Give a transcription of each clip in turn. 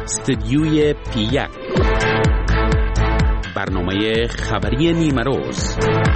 استدیوی پی1 برنامه خبری نیمه روز.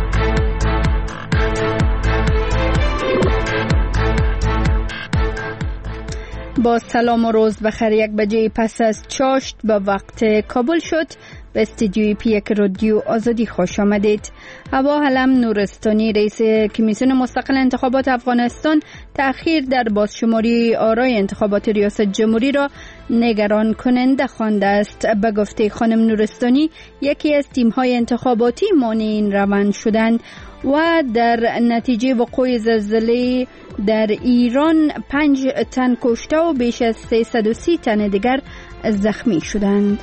با سلام و روز بخیر. 1 بجه پس از چاشت به وقت کابل شد. به استدیوی پی1 رادیو آزادی خوش آمدید. هوا علم نورستانی رئیس کمیسیون مستقل انتخابات افغانستان تأخیر در بازشماری آرای انتخابات ریاست جمهوری را نگران کننده خوانده است. به گفته خانم نورستانی یکی از تیم‌های انتخاباتی مانع این روند شدند و در نتیجه وقوع زلزله در ایران 5 تن کشته و بیش از 330 تن دیگر زخمی شدند.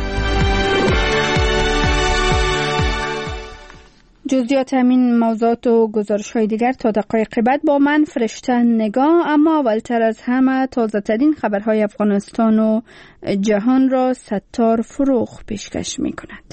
جزئیات همین موضوعات و گزارش‌های دیگر تا دقایق بعد با من فرشته نگاه. اما اولتر از همه تازه ترین خبرهای افغانستان و جهان را ستار فروغ پیشکش می‌کند.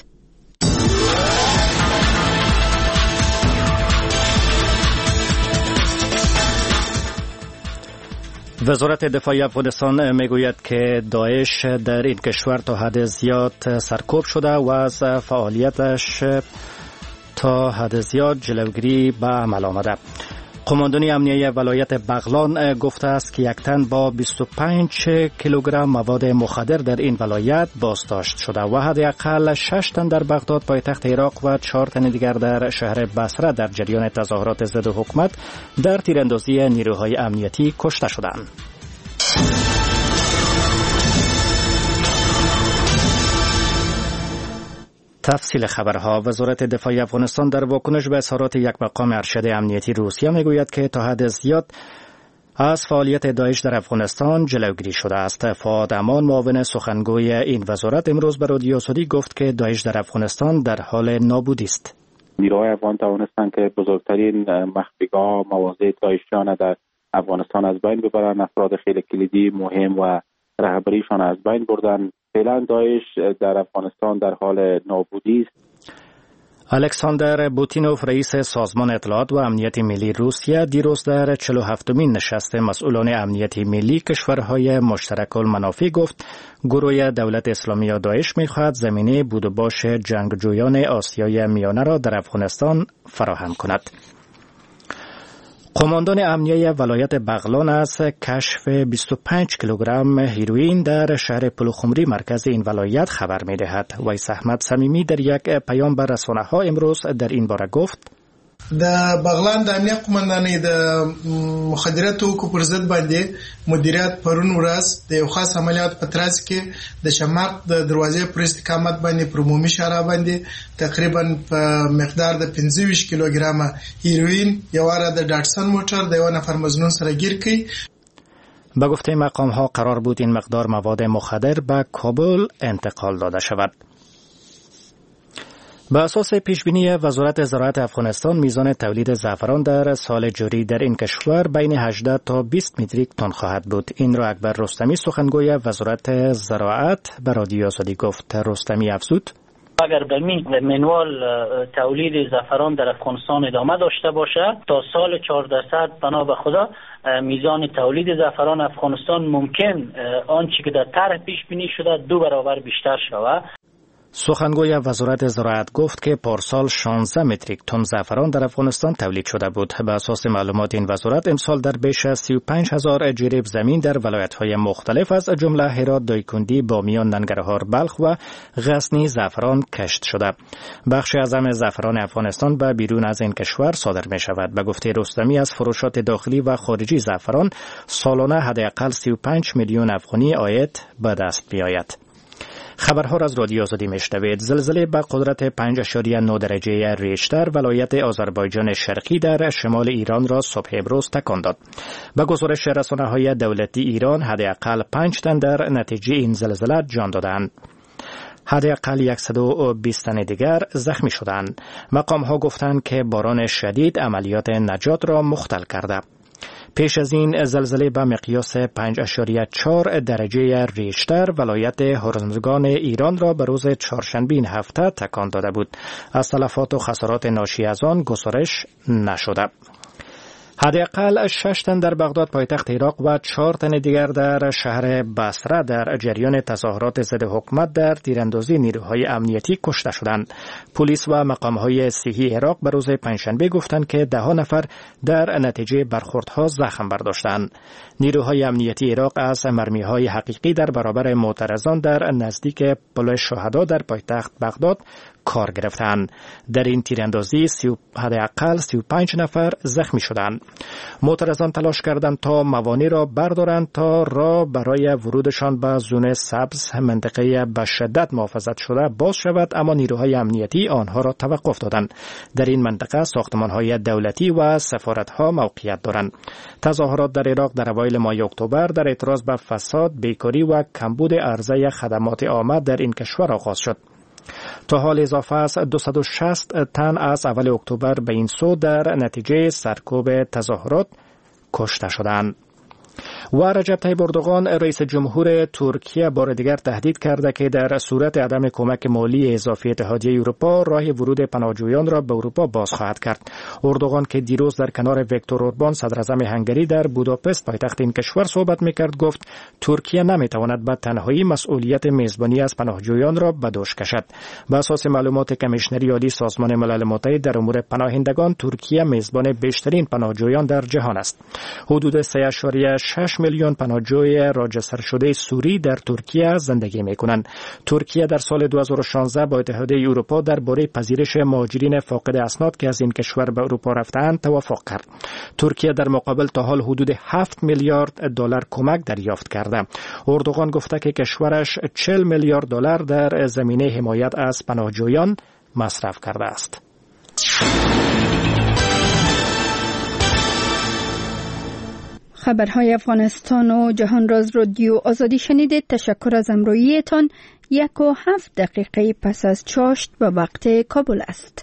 وزارت دفاع افغانستان میگوید که داعش در این کشور تا حد زیاد سرکوب شده و از فعالیتش تا حد زیاد جلوگیری به عمل آمده. قماندانی امنیه ولایت بغلان گفته است که یک تن با 25 کیلوگرم مواد مخدر در این ولایت بازداشت شده و حداقل 6 تن در بغداد پایتخت عراق و 4 تن دیگر در شهر بصره در جریان تظاهرات ضد حکومت در تیراندازی نیروهای امنیتی کشته شدند. تفصیل خبرها. وزارت دفاع افغانستان در واکنش به اظهارات یک مقام ارشد امنیتی روسیه میگوید که تا حد زیاد از فعالیت داعش در افغانستان جلوگیری شده است. فؤاد امان معاون سخنگوی این وزارت امروز به رادیو آزادی گفت که داعش در افغانستان در حال نابودی است. نیروهای افغان توانستند که بزرگترین مخفیگاه مواضع داعشیان در افغانستان از بین ببرند. افراد خیلی کلیدی مهم و رهبریشان از بین بردند. فعلا داعش در افغانستان در حال نابودی است. الکساندر بوتینوف رئیس سازمان اطلاعات و امنیت ملی روسیه دیروز در 47مین نشست مسئولان امنیت ملی کشورهای مشترک المنافع گفت گروه دولت اسلامی یا داعش می‌خواهد زمینه بود و باش جنگجویان آسیای میانه را در افغانستان فراهم کند. قماندان امنیه ولایت بغلان از کشف 25 کیلوگرم هیروئین در شهر پلوخمری مرکز این ولایت خبر می‌دهد. ویس احمد صمیمی در یک پیام به رسانه‌ها امروز در این باره گفت: د بغلان د امنیت قماندانۍ د مخدرات توکو پر ضد باندې مدیریت پرون ورځ د یو خاص عملیات په ترڅ کې د شماق د دروازې پر استقامت باندې پر عمومي شارع باندې تقریبا په مقدار د 25 کیلوګرامه هیروئین یو را د ډاټسن موټر د یو نفر مزنون سره گیر کړي. به گفته مقام ها قرار بود این مقدار مواد مخدر به کابل انتقال داده شود. به اساس پیشبینی وزارت زراعت افغانستان میزان تولید زعفران در سال جاری در این کشور بین 18 تا 20 متریک تن خواهد بود. این را اکبر رستمی سخنگوی وزارت زراعت به رادیو آزادی گفت. رستمی افزود: اگر به منوال تولید زعفران در افغانستان ادامه داشته باشه تا سال 4% بنا به خدا میزان تولید زعفران افغانستان ممکن آنچه که در طرح پیش بینی شده 2 برابر بیشتر شود. سخنگوی وزارت زراعت گفت که پارسال 16 متریک تن زعفران در افغانستان تولید شده بود. به اساس معلومات این وزارت امسال در بیش از 35,000 جریب زمین در ولایت‌های مختلف از جمله هرات، دایکنډي، بامیان، ننګرهار، بلخ و غزنی زعفران کشت شده. بخش اعظم زعفران افغانستان به بیرون از این کشور صادر می شود. به گفته رستمی از فروشات داخلی و خارجی زعفران سالانه حداقل 35 میلیون افغانی عاید به دست می‌آید. خبرها را از رادیو آزادی میشنوید. زلزله به قدرت 5.9 درجه ریشتر ولایت آذربایجان شرقی در شمال ایران را صبح امروز تکان داد. به گزارش رسانه‌های دولتی ایران حداقل 5 تن در نتیجه این زلزله جان دادند. حداقل 120 تن دیگر زخمی شدند. مقام‌ها گفتند که باران شدید عملیات نجات را مختل کرده. پیش از این زلزله به مقیاس 5.4 درجه ریشتر ولایت هرمزگان ایران را به روز چهارشنبه این هفته تکان داده بود. از تلفات و خسارات ناشی از آن گزارش نشده. حداقل 6 تن در بغداد پایتخت عراق و 4 تن دیگر در شهر بصره در جریان تظاهرات ضد حکومت در تیراندازی نیروهای امنیتی کشته شدند. پلیس و مقام‌های صحی عراق به روز پنجشنبه گفتند که 10 نفر در نتیجه برخوردها زخم برداشتند. نیروهای امنیتی عراق از مرمی‌های حقیقی در برابر معترضان در نزدیک پل شهدا در پایتخت بغداد کار گرفتند. در این تیراندازی حداقل 35 نفر زخمی شدند. معترضان تلاش کردند تا موانع را بردارند تا راه برای ورودشان به زون سبز منطقه به شدت محافظت شده باز شود، اما نیروهای امنیتی آنها را توقف دادند. در این منطقه ساختمان‌های دولتی و سفارت‌ها موقعیت دارند. تظاهرات در عراق در اوایل ماه اکتبر در اعتراض به فساد، بیکاری و کمبود عرضه خدمات عامه در این کشور آغاز شد. تا حال اضافه از 260 تن از اول اکتبر به این سو در نتیجه سرکوب تظاهرات کشته شدند. و رجب طیب اردوغان رئیس جمهور ترکیه بار دیگر تهدید کرده که در صورت عدم کمک مالی اضافی اتحادیه اروپا راه ورود پناهجویان را به اروپا باز خواهد کرد. اردوغان که دیروز در کنار ویکتور اوربان صدراعظم هنگری در بوداپست پایتخت این کشور صحبت می‌کرد گفت ترکیه نمی‌تواند به تنهایی مسئولیت میزبانی از پناهجویان را به دوش کشد. بر اساس معلومات کمیشنری عالی سازمان ملل متحد در امور پناهندگان ترکیه میزبان بیشترین پناهجویان در جهان است. حدود 3.6 میلیون پناهجوی راجستر شده سوری در ترکیه زندگی می‌کنند. ترکیه در سال 2016 با اتحادیه اروپا درباره پذیرش مهاجرین فاقد اسناد که از این کشور به اروپا رفتند توافق کرد. ترکیه در مقابل تا حال حدود 7 میلیارد دلار کمک دریافت کرده. اردوغان گفته که کشورش 40 میلیارد دلار در زمینه حمایت از پناهجویان مصرف کرده است. خبرهای افغانستان و جهان راز رادیو آزادی شنیدید. تشکر از همراهیتان. 1:07 دقیقه پس از چاشت به وقت کابل است.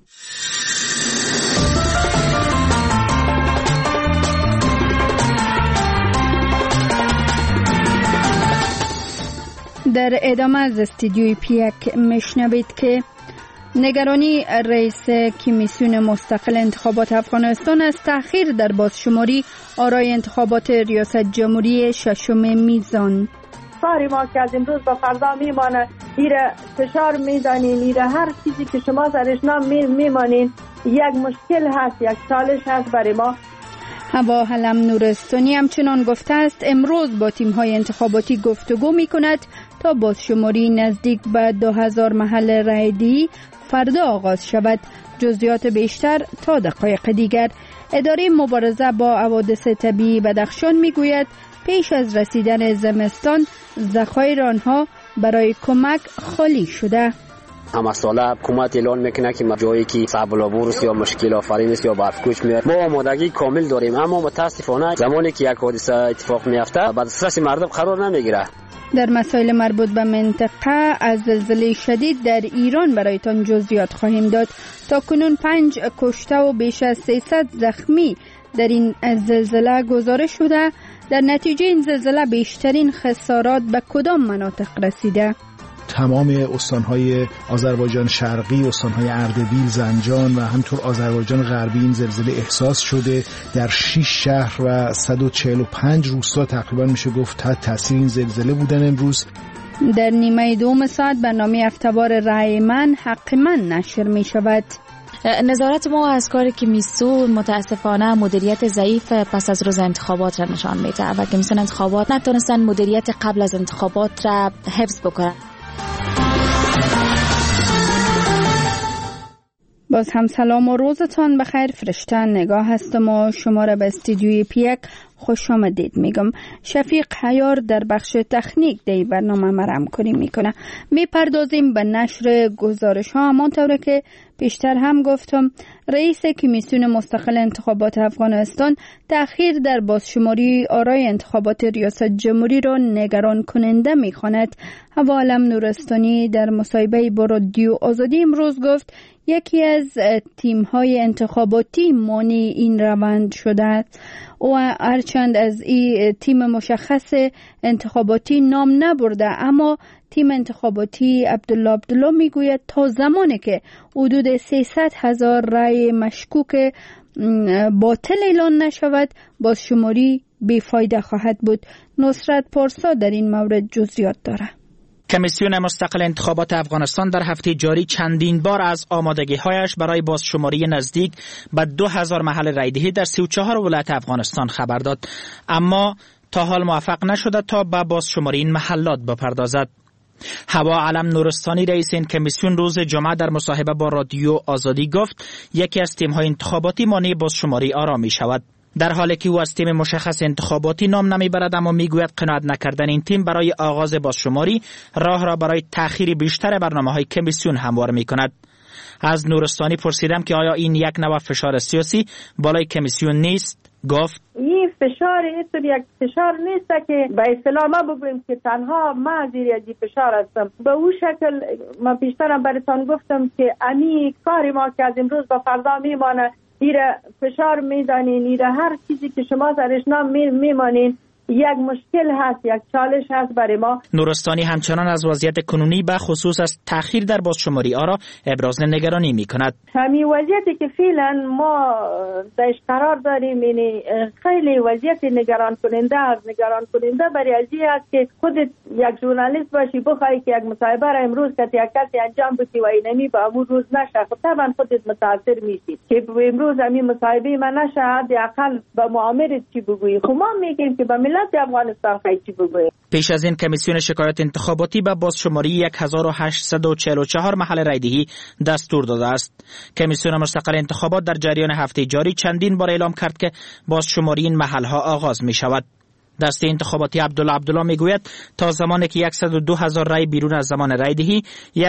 در ادامه از استودیوی پیک میشنوید که نگرانی رئیس کمیسیون مستقل انتخابات افغانستان از تأخیر در بازشماری آرای انتخابات ریاست جمهوری 6 میزان. کاری ما که از امروز به فردا میمانه، ایره فشار میزنین، ایره هر چیزی که شما سرش میمانین یک مشکل هست، یک چالش هست برای ما. هوا علم نورستانی همچنان گفته است امروز با تیم‌های انتخاباتی گفتگو می‌کند تا بازشماری نزدیک به 2000 محل رایدهی فردا آغاز شود. جزئیات بیشتر تا دقایق دیگر. اداره مبارزه با حوادث طبیعی بدخشان میگوید پیش از رسیدن زمستان ذخایر آنها برای کمک خالی شده. همه ساله حکومت اعلان میکنه که جایی که صعب العبور است یا مشکل آفرین است یا برفکوش میاد، ما آمادگی کامل داریم، اما متاسفانه زمانی که یک حادثه اتفاق میفته بعد دسترس مردم قرار نمیگیره. در مسائل مربوط به منطقه از زلزله شدید در ایران برایتان جزئیات خواهیم داد. تا کنون 5 کشته و بیش از 300 زخمی در این زلزله گزارش شده. در نتیجه این زلزله بیشترین خسارات به کدام مناطق رسیده؟ تمام استانهای آذربایجان شرقی، استانهای اردبیل، زنجان و همینطور آذربایجان غربی این زلزله احساس شده. در 6 شهر و 145 روستا تقریبا میشه گفت تحت تاثیر این زلزله بودن امروز. در نیمه دوم ساعت برنامه افتوار رای من حق من نشر می شود. نظارت ما از کار کمیسیون متاسفانه مدیریت ضعیف پس از روز انتخابات را نشان میده و کمیسیون انتخابات نتونستن مدیریت قبل از انتخابات را حفظ بکنن. باز هم سلام و روزتان بخیر. فرشته نگاه هستم و شما را به استودیوی پیک خوش آمدید میگم. شفیق حیار در بخش تکنیک دی برنامه مرم کنی میکنه. میپردازیم به نشر گزارش ها. همانطور که پیشتر هم گفتم رئیس کمیسیون مستقل انتخابات افغانستان تأخیر در بازشماری آرای انتخابات ریاست جمهوری را نگران کننده میخواند. هوا علم نورستانی در مصاحبه با رادیو آزادی امروز گفت یکی از تیم‌های انتخاباتی مانع این روند شده است. و هرچند از این تیم مشخص انتخاباتی نام نبرده، اما تیم انتخاباتی عبدالله میگوید تا زمانی که حدود 300,000 رای مشکوک باطل اعلان نشود بازشماری بیفایده خواهد بود. نصرت پارسا در این مورد جزئیات داره. کمیسیون مستقل انتخابات افغانستان در هفته جاری چندین بار از آمادگی‌هایش برای بازشماری نزدیک به 2000 محل رایدهی در 34 ولایت افغانستان خبر داد، اما تا حال موفق نشده تا به بازشماری این محلات بپردازد. هوا علم نورستانی رئیس این کمیسیون روز جمعه در مصاحبه با رادیو آزادی گفت یکی از تیم‌های انتخاباتی مانع بازشماری آرا می شود، در حالی که او از تیم مشخص انتخاباتی نام نمیبرد، اما میگوید قناعت نکردن این تیم برای آغاز بازشماری راه را برای تأخیر بیشتر برنامه‌های کمیسیون هموار می‌کند. از نورستانی پرسیدم که آیا این یک نوع فشار سیاسی بالای کمیسیون نیست؟ گفت این فشار یک فشار نیست که به اصطلاح ما بگوییم که تنها ما زیر از این فشار هستم. به اون شکل من پیشترم براتون گفتم که امی کاری ما که از امروز به فردا میمانه، ایره فشار میدانین، ایره هر چیزی که شما سرش نام میمانین یک مشکل هست، یک چالش هست برای ما. نورستانی همچنان از وضعیت کنونی به خصوص از تأخیر در بازشماری آرا ابراز نگرانی می کند. همین وضعیتی که فعلا ما درش قرار داریم یعنی خیلی وضعیت نگران کننده برای از این است که خودت یک ژورنالیست باشی بخوای که یک مصاحبه را امروز که یک کسی انجام بدی و اینمی به امروز روز نشه، خب طبعا خودت متاثر میشی که امروز همین مصاحبه من نشه، حداقل به معاملت چی بگویی. خب ما میگیم که به افغانستان چی بگوییم. پیش از این کمیسیون شکایات انتخاباتی به بازشماری 1844 محل رایدهی دستور داده است. کمیسیون مستقل انتخابات در جریان هفته جاری چندین بار اعلام کرد که بازشماری این محلها آغاز می شود. دسته انتخاباتی عبدالله میگوید تا زمانی که 102,000 رای بیرون از زمان رایدهی،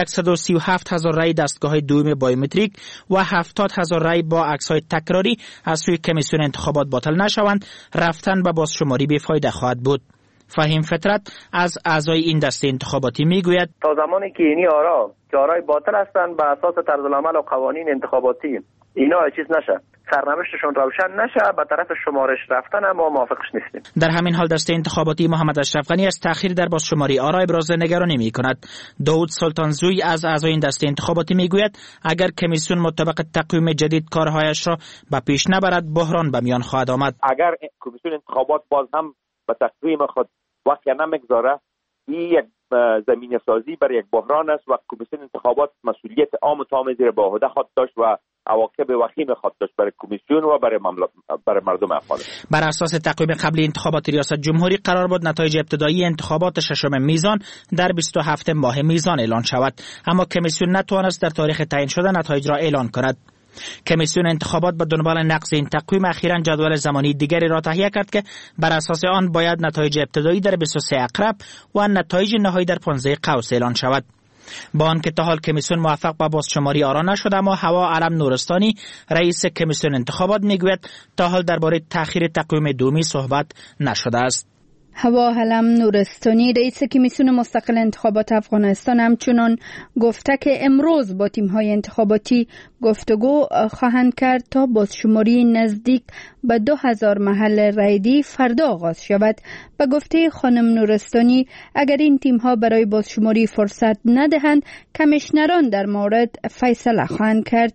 137,000 رای دستگاه دوم بایومتریک و 70,000 رای با عکس‌های تکراری از سوی کمیسیون انتخابات باطل نشوند، رفتن به بازشماری بیفایده خواهد بود. فهیم فطرت از اعضای این دسته انتخاباتی میگوید تا زمانی که اینی آرای باطل هستند به اساس طرزالعمل و قوانین انتخاباتی اینا چیز نشه، سرنوشتشون روشن نشه، به طرف شمارش رفتن ما موافقش نیستیم. در همین حال دسته انتخاباتی محمد اشرف غنی از تأخیر در بازشماری آرا ابراز نگرانی می‌کند. داود سلطانزوی از اعضای این دسته انتخاباتی میگوید اگر کمیسیون مطابق تقویم جدید کارهایش را به پیش نبرد بحران به میان خواهد آمد. اگر کمیسیون انتخابات باز هم به تقویم خود وقت نمیگذاره، این یک زمینه سازی برای یک بحران است و کمیسیون انتخابات مسئولیت عام و تام زیر به عهده خود داشت و عواقب وخیم خود داشت برای کمیسیون و برای مردم افغان. بر اساس تقویم قبلی انتخابات ریاست جمهوری قرار بود نتایج ابتدایی انتخابات ششم میزان در 27 ماه میزان اعلان شود، اما کمیسیون نتوانست در تاریخ تعیین شده نتایج را اعلان کند. کمیسیون انتخابات به دنبال نقض این تقویم اخیراً جدول زمانی دیگری را تهیه کرد که بر اساس آن باید نتایج ابتدایی در 23 اکرب و نتایج نهایی در 15 قوس اعلان شود. با آنکه تا حال کمیسیون موفق به بازشماری آرا نشد، اما هوا علم نورستانی رئیس کمیسیون انتخابات میگوید تا حال درباره تأخیر تقویم دومی صحبت نشده است. هوا علم نورستانی رئیس کمیسیون مستقل انتخابات افغانستان همچنان گفته که امروز با تیم‌های انتخاباتی گفتگو خواهند کرد تا بازشماری نزدیک به 2000 محل رایدهی فردا آغاز شود. به گفته خانم نورستانی اگر این تیم‌ها برای بازشماری فرصت ندهند کمیشنران در مورد فیصله خواهند کرد.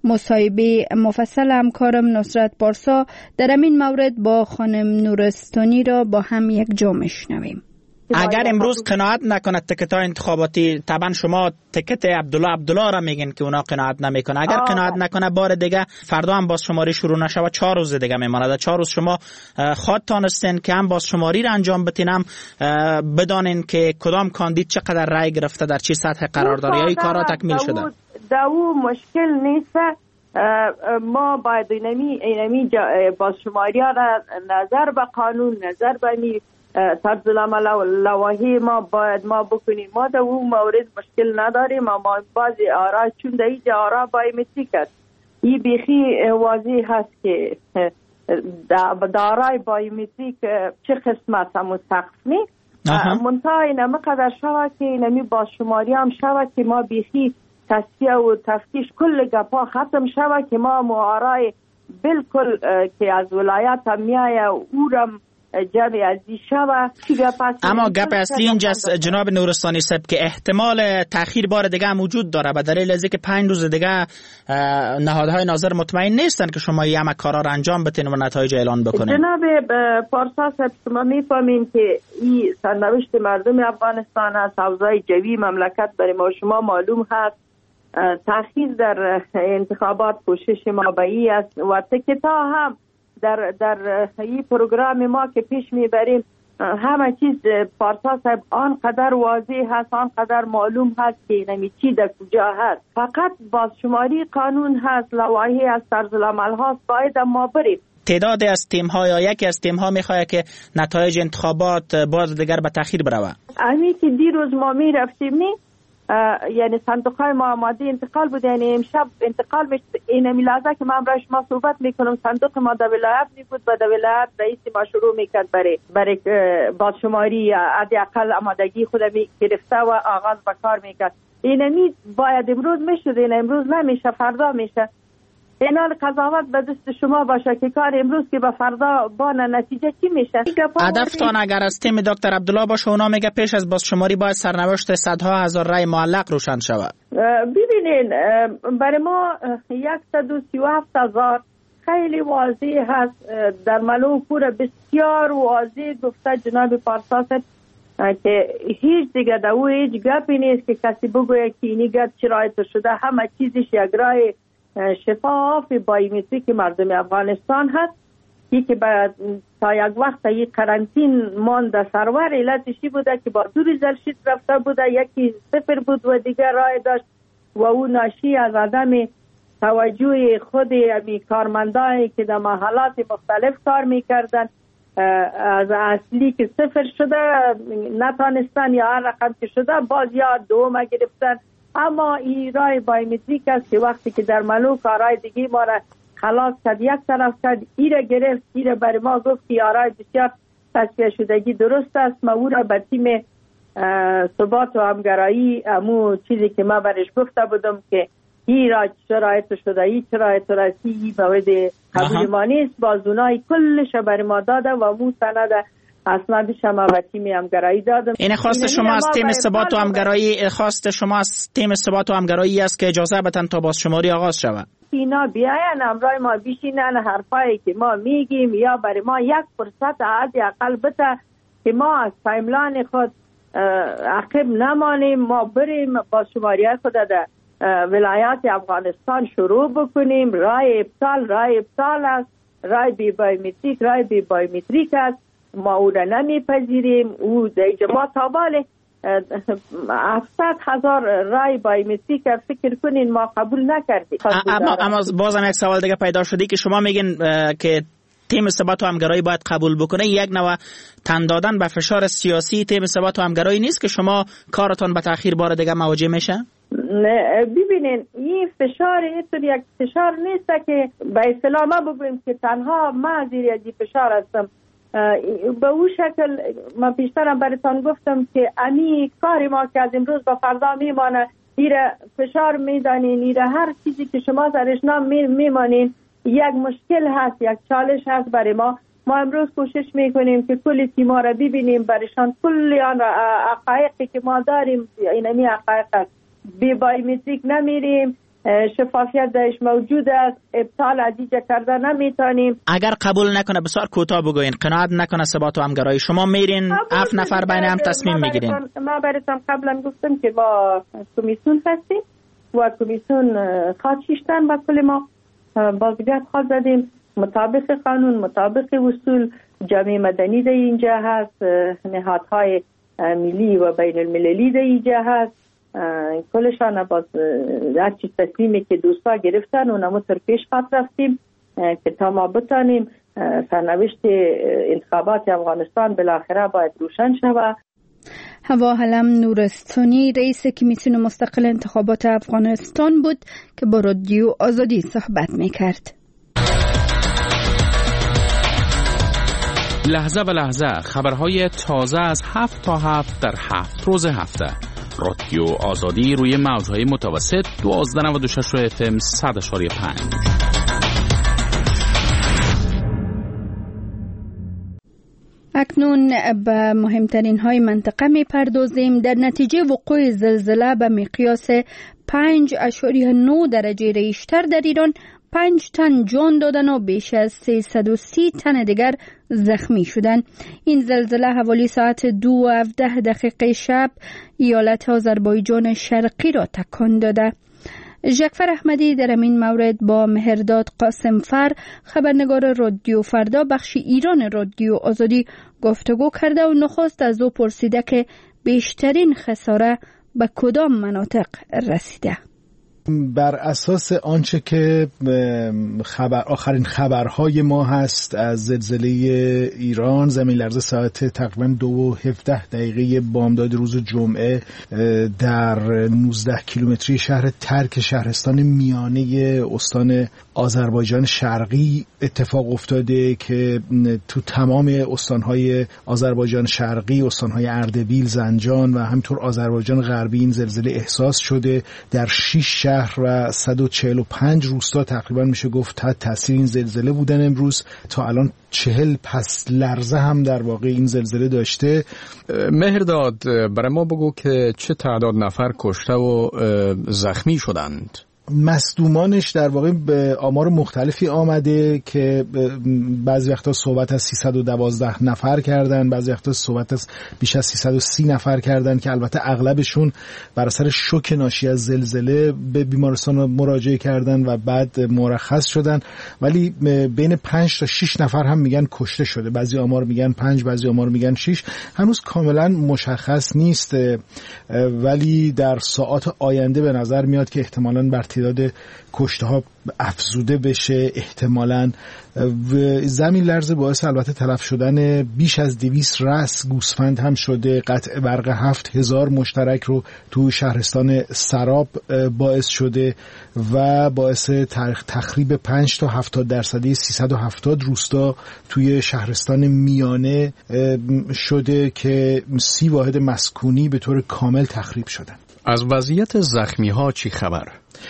مصاحبه مفصل همکارم نصرت پارسا در این مورد با خانم نورستانی را با هم یک جا میشنویم. اگر امروز قناعت نکنه تکت های انتخاباتی، طبعا شما تکت عبدالله را میگین که اونا قناعت نمیکنه، اگر قناعت نکنه بار دیگه فردا هم بازشماری شروع نشه و 4 روز دیگه میماند. 4 روز شما خود تانستین که هم بازشماری را انجام بدین، هم بدانین که کدام کاندید چقدر رای گرفته، در چه سطح قرارداری های کارا تکمیل شده. داو مشکل نیست. ما باید اینمی بازشماری ها را نظر به قانون، نظر به طرزالعمل لوایح ما بکنیم. ما در اون مورد مشکل نداریم، اما بعضی آرا چون در اینجا آرا بایومتریک است، این بیخی واضح هست که دارای بایومتریک چه قسمت همون سقف نی منتها اینمه قدر شود که اینمی بازشماری هم شود که ما بیخی تصفیه و تفتیش کل گپا ختم شود که ما آرای بالکل که از ولایت هم میایه او را جمع ازی شوه. اما گپ اصلی اینجاست جناب نورستانی صاحب که احتمال تأخیر بار دیگه هم وجود داره به دلیل از اینکه 5 روز دیگه نهادهای ناظر مطمئن نیستن که شما یه همه کارا را انجام بدین و نتایج اعلان بکنین. جناب پارسا صاحب شما میفهمین که این سرنوشت مردم افغانستان است. حوزه جوی مملکت برای ما شما معلوم هست. تأخیر در انتخابات کوشش ما به این است و تکتا هم در این پروگرام ما که پیش میبریم همه چیز پارسا صاحب آنقدر واضح هست، آنقدر معلوم هست که نمیچی در کجا هست. فقط بازشماری قانون هست، لوایح از طرزالعمل هاست، باید ما بریم. تعداد از تیم ها یا یکی از تیم ها میخواد که نتایج انتخابات باز دیگر به تأخیر بروه. همین که دیروز ما میرفتیم یعنی صندوق های ما آماده انتقال بود، یعنی امشب انتقال میشه. این لحظه که من برای شما صحبت میکنم صندوق ما در ولایت بود و در ولایت رئیس ما شروع میکرد برای بازشماری حداقل آمادگی خود گرفته و آغاز به کار میکرد. این باید امروز میشد، این امروز نمیشه، فردا میشه. اینال قضاوت به دست شما باشه که کار امروز که به فردا با نتیجه چی میشه. هدفتان اگر از تیم دکتر عبدالله باشه اونا میگه پیش از بازشماری باید سرنوشت صدها هزار رای معلق روشن شود. ببینین برای ما 137,000 خیلی واضح هست. در ملو پور بسیار واضح گفته جناب پارسا که هیچ دیگه دو هیچ گپی نیست که کسی بگویه که اینی گپ چرایت شده. همه چیزش یک رای شفاف بایومتریک مردم افغانستان هست. که تا یک وقت این قرنطین مانده سرور علتشی بوده که با 2 ریزلشیت رفته بوده، یکی 0 بود و دیگر رای داشت و اون ناشی از عدم توجه خود امی کارمندانی که در محلات مختلف کار میکردن از اصلی که 0 شده نتانستن یا هر رقم که شده باز یا 2 گرفتن. اما این رای بایومتریک است که وقتی که در ملو کارهای دیگه ما را خلاص کرد یک طرف کرد، ایره گرفت، ایره برای ما گفت که آرای بسیار تصفیه شدگی درست است. ما او را به تیم ثبات و همگرایی امو چیزی که ما برش گفته بودم که این را شرایط شده، این شرایط رسی، این موید قبول ما نیست، بازونای کلش برای ما داده و امو سند اسنادش هم به تیم همگرایی دادم. این خواست شما از تیم ثبات و همگرایی، خواست شما از تیم ثبات و همگرایی است که اجازه بدن تا بازشماری آغاز شود. اینا بیاین همراه ما بشینن، حرفایی که ما میگیم یا برای ما یک فرصت حداقل بده که ما از تایملاین خود عقب نمانیم، ما بریم بازشماری خود در ولایات افغانستان شروع بکنیم. رای ابطال است، رای بی بایومتریک است. ما او را نمیپذیریم. او در جماعت تاباله 700,000 رای بایومتریک فکر کنین ما قبول نکردیم. اما بازم یک سوال دیگه پیدا شده که شما میگین که تیم ثبات و همگرایی باید قبول بکنه. یک نوع تن دادن به فشار سیاسی تیم ثبات و همگرایی نیست که شما کارتون به تأخیر بار دیگه مواجه میشه؟ ببینین این فشار اینطور یک فشار نیست که به اصطلاح ما بگویم که تنها ما زیر از فشار هستم. به اون شکل ما پیشترم براتون گفتم که امی کاری ما که از امروز به فردا میمانه، ایره فشار میدانین، ایره هر چیزی که شما سرش نام میمانین یک مشکل هست، یک چالش هست برای ما. ما امروز کوشش میکنیم که کل تیما را ببینیم، برایشان کلی آن حقایقی که ما داریم اینمی حقایق است. بی بایومتریک نمیریم، شفافیت درش موجود است، ابطال عدیجه کرده نمیتونیم. اگر قبول نکنه بسیار کوتاه بگوین، قناعت نکنه ثبات و همگرایی، شما میرین 7 نفر بین هم تصمیم میگیرین. ما براتون قبلا گفتم که با کمیسیون هستیم و کمیسیون خواهد شیشتن با کل ما بازگرد خواهد زدیم مطابق قانون، مطابق اصول. جامعه مدنی در اینجا هست، نهادهای ملی و بین المللی در اینجا هست، کلشان باز هرچی تصمیمی که دوستا گرفتن اونمو تر پیش خواهد رفتیم که تا ما بتانیم سرنوشت انتخابات افغانستان بالاخره باید روشن شود. حوا علم نورستانی رئیس کمیسیون مستقل انتخابات افغانستان بود که با رادیو آزادی صحبت میکرد. لحظه به لحظه خبرهای تازه از 7 تا 7 در 7 روز هفته. رادیو آزادی روی موجهای متوسط 1296 FM 100.5. اکنون به مهمترین های منطقه می پردازیم. در نتیجه وقوع زلزله به مقیاس 5.9 درجه ریشتر در ایران 5 تن جان دادن و بیش از 330 تن دیگر زخمی شدند. این زلزله حوالی ساعت 2:17 شب ایالت آذربایجان شرقی را تکان داده. جعفر احمدی در این مورد با مهرداد قاسمفر خبرنگار رادیو فردا بخش ایران رادیو آزادی گفتگو کرده و نخست از او پرسیده که بیشترین خساره به کدام مناطق رسیده. بر اساس آنچه که آخرین خبرهای ما هست از زلزله ایران، زمین لرزه ساعت تقریبا 2:17 بامداد روز جمعه در 19 کیلومتری شهر ترک شهرستان میانه استان آذربایجان شرقی اتفاق افتاده که تو تمام استانهای آذربایجان شرقی، استانهای اردبیل، زنجان و همینطور آذربایجان غربی این زلزله احساس شده. در 6 شهر و 145 روستا تقریبا میشه گفت تحت تاثیر این زلزله بودن. امروز تا الان 40 پس لرزه هم در واقع این زلزله داشته. مهرداد، برای ما بگو که چه تعداد نفر کشته و زخمی شدند؟ مصدومانش در واقع به آمار مختلفی آمده که بعضی وقتا صحبت از 312 نفر کردن، بعضی وقتا صحبت از بیش از 330 نفر کردن که البته اغلبشون بر اثر شوک ناشی از زلزله به بیمارستان مراجعه کردن و بعد مرخص شدن، ولی بین 5 تا 6 نفر هم میگن کشته شده. بعضی آمار میگن 5، بعضی آمار میگن 6. هنوز کاملا مشخص نیست، ولی در ساعات آینده به نظر میاد که احتمالاً بر تعداد کشته ها افزوده بشه. احتمالاً زمین لرزه باعث البته تلف شدن بیش از 200 رأس گوسفند هم شده. قطع برق 7000 مشترک رو تو شهرستان سراب باعث شده و باعث تخریب 5 تا 70% 370 روستا توی شهرستان میانه شده که 30 واحد مسکونی به طور کامل تخریب شدن. از وضعیت زخمی ها چی خبر؟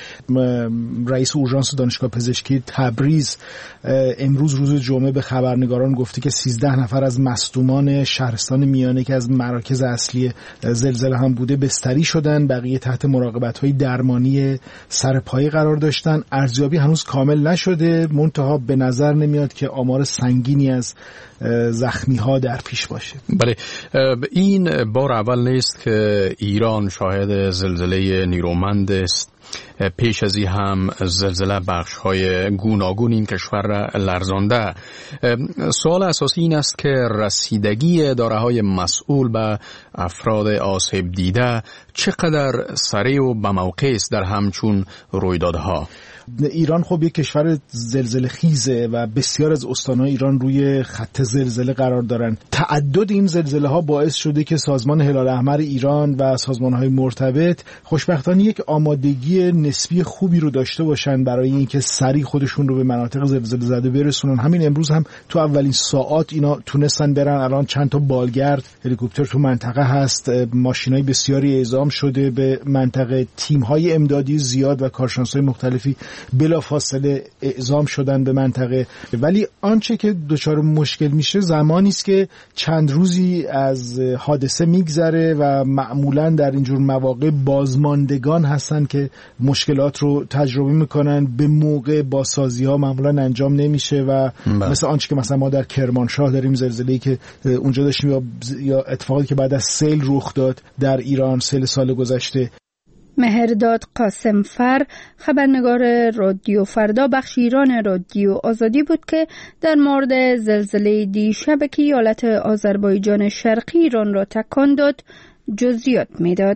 رئیس اورژانس دانشگاه پزشکی تبریز امروز روز جمعه به خبرنگاران گفته که 13 نفر از مصدومان شهرستان میانه که از مراکز اصلی زلزله هم بوده بستری شدن، بقیه تحت مراقبت‌های درمانی سرپایی قرار داشتن. ارزیابی هنوز کامل نشده، منتها به نظر نمیاد که آمار سنگینی از زخمی ها در پیش باشه. بله، این بار اول نیست که ایران شاهد زلزله نیرومند است. پیش از این هم زلزله بخش‌های گوناگون این کشور را لرزانده. سوال اساسی این است که رسیدگی اداره‌های مسئول به افراد آسیب دیده چقدر سریع و به موقع است در همچون رویدادها؟ ایران خب یک کشور زلزله خیزه و بسیار از استان‌های ایران روی خط زلزله قرار دارن. تعدد این زلزله ها باعث شده که سازمان هلال احمر ایران و سازمان‌های مرتبط خوشبختانه یک آمادگی نسبی خوبی رو داشته باشن برای اینکه سریع خودشون رو به مناطق زلزله زده برسونن. همین امروز هم تو اولین ساعات اینا تونستن برن. الان چند تا بالگرد، هلیکوپتر تو منطقه هست، ماشینای بسیاری اعزام شده به منطقه، تیم‌های امدادی زیاد و کارشناسای مختلفی بلافاصله اعزام شدن به منطقه. ولی آنچه که دچار مشکل میشه زمانی است که چند روزی از حادثه میگذره و معمولا در اینجور مواقع بازماندگان هستن که مشکلات رو تجربه میکنن. به موقع بازسازی ها معمولا انجام نمیشه و مثل آنچه که مثلا ما در کرمانشاه داریم، زلزله‌ای که اونجا داشتیم یا اتفاقی که بعد از سیل رخ داد در ایران سیل سال گذشته. مهرداد قاسمفر خبرنگار رادیو فردا بخش ایران رادیو آزادی بود که در مورد زلزله دیشب که ایالت آذربایجان شرقی ایران را تکان داد جزئیات میداد.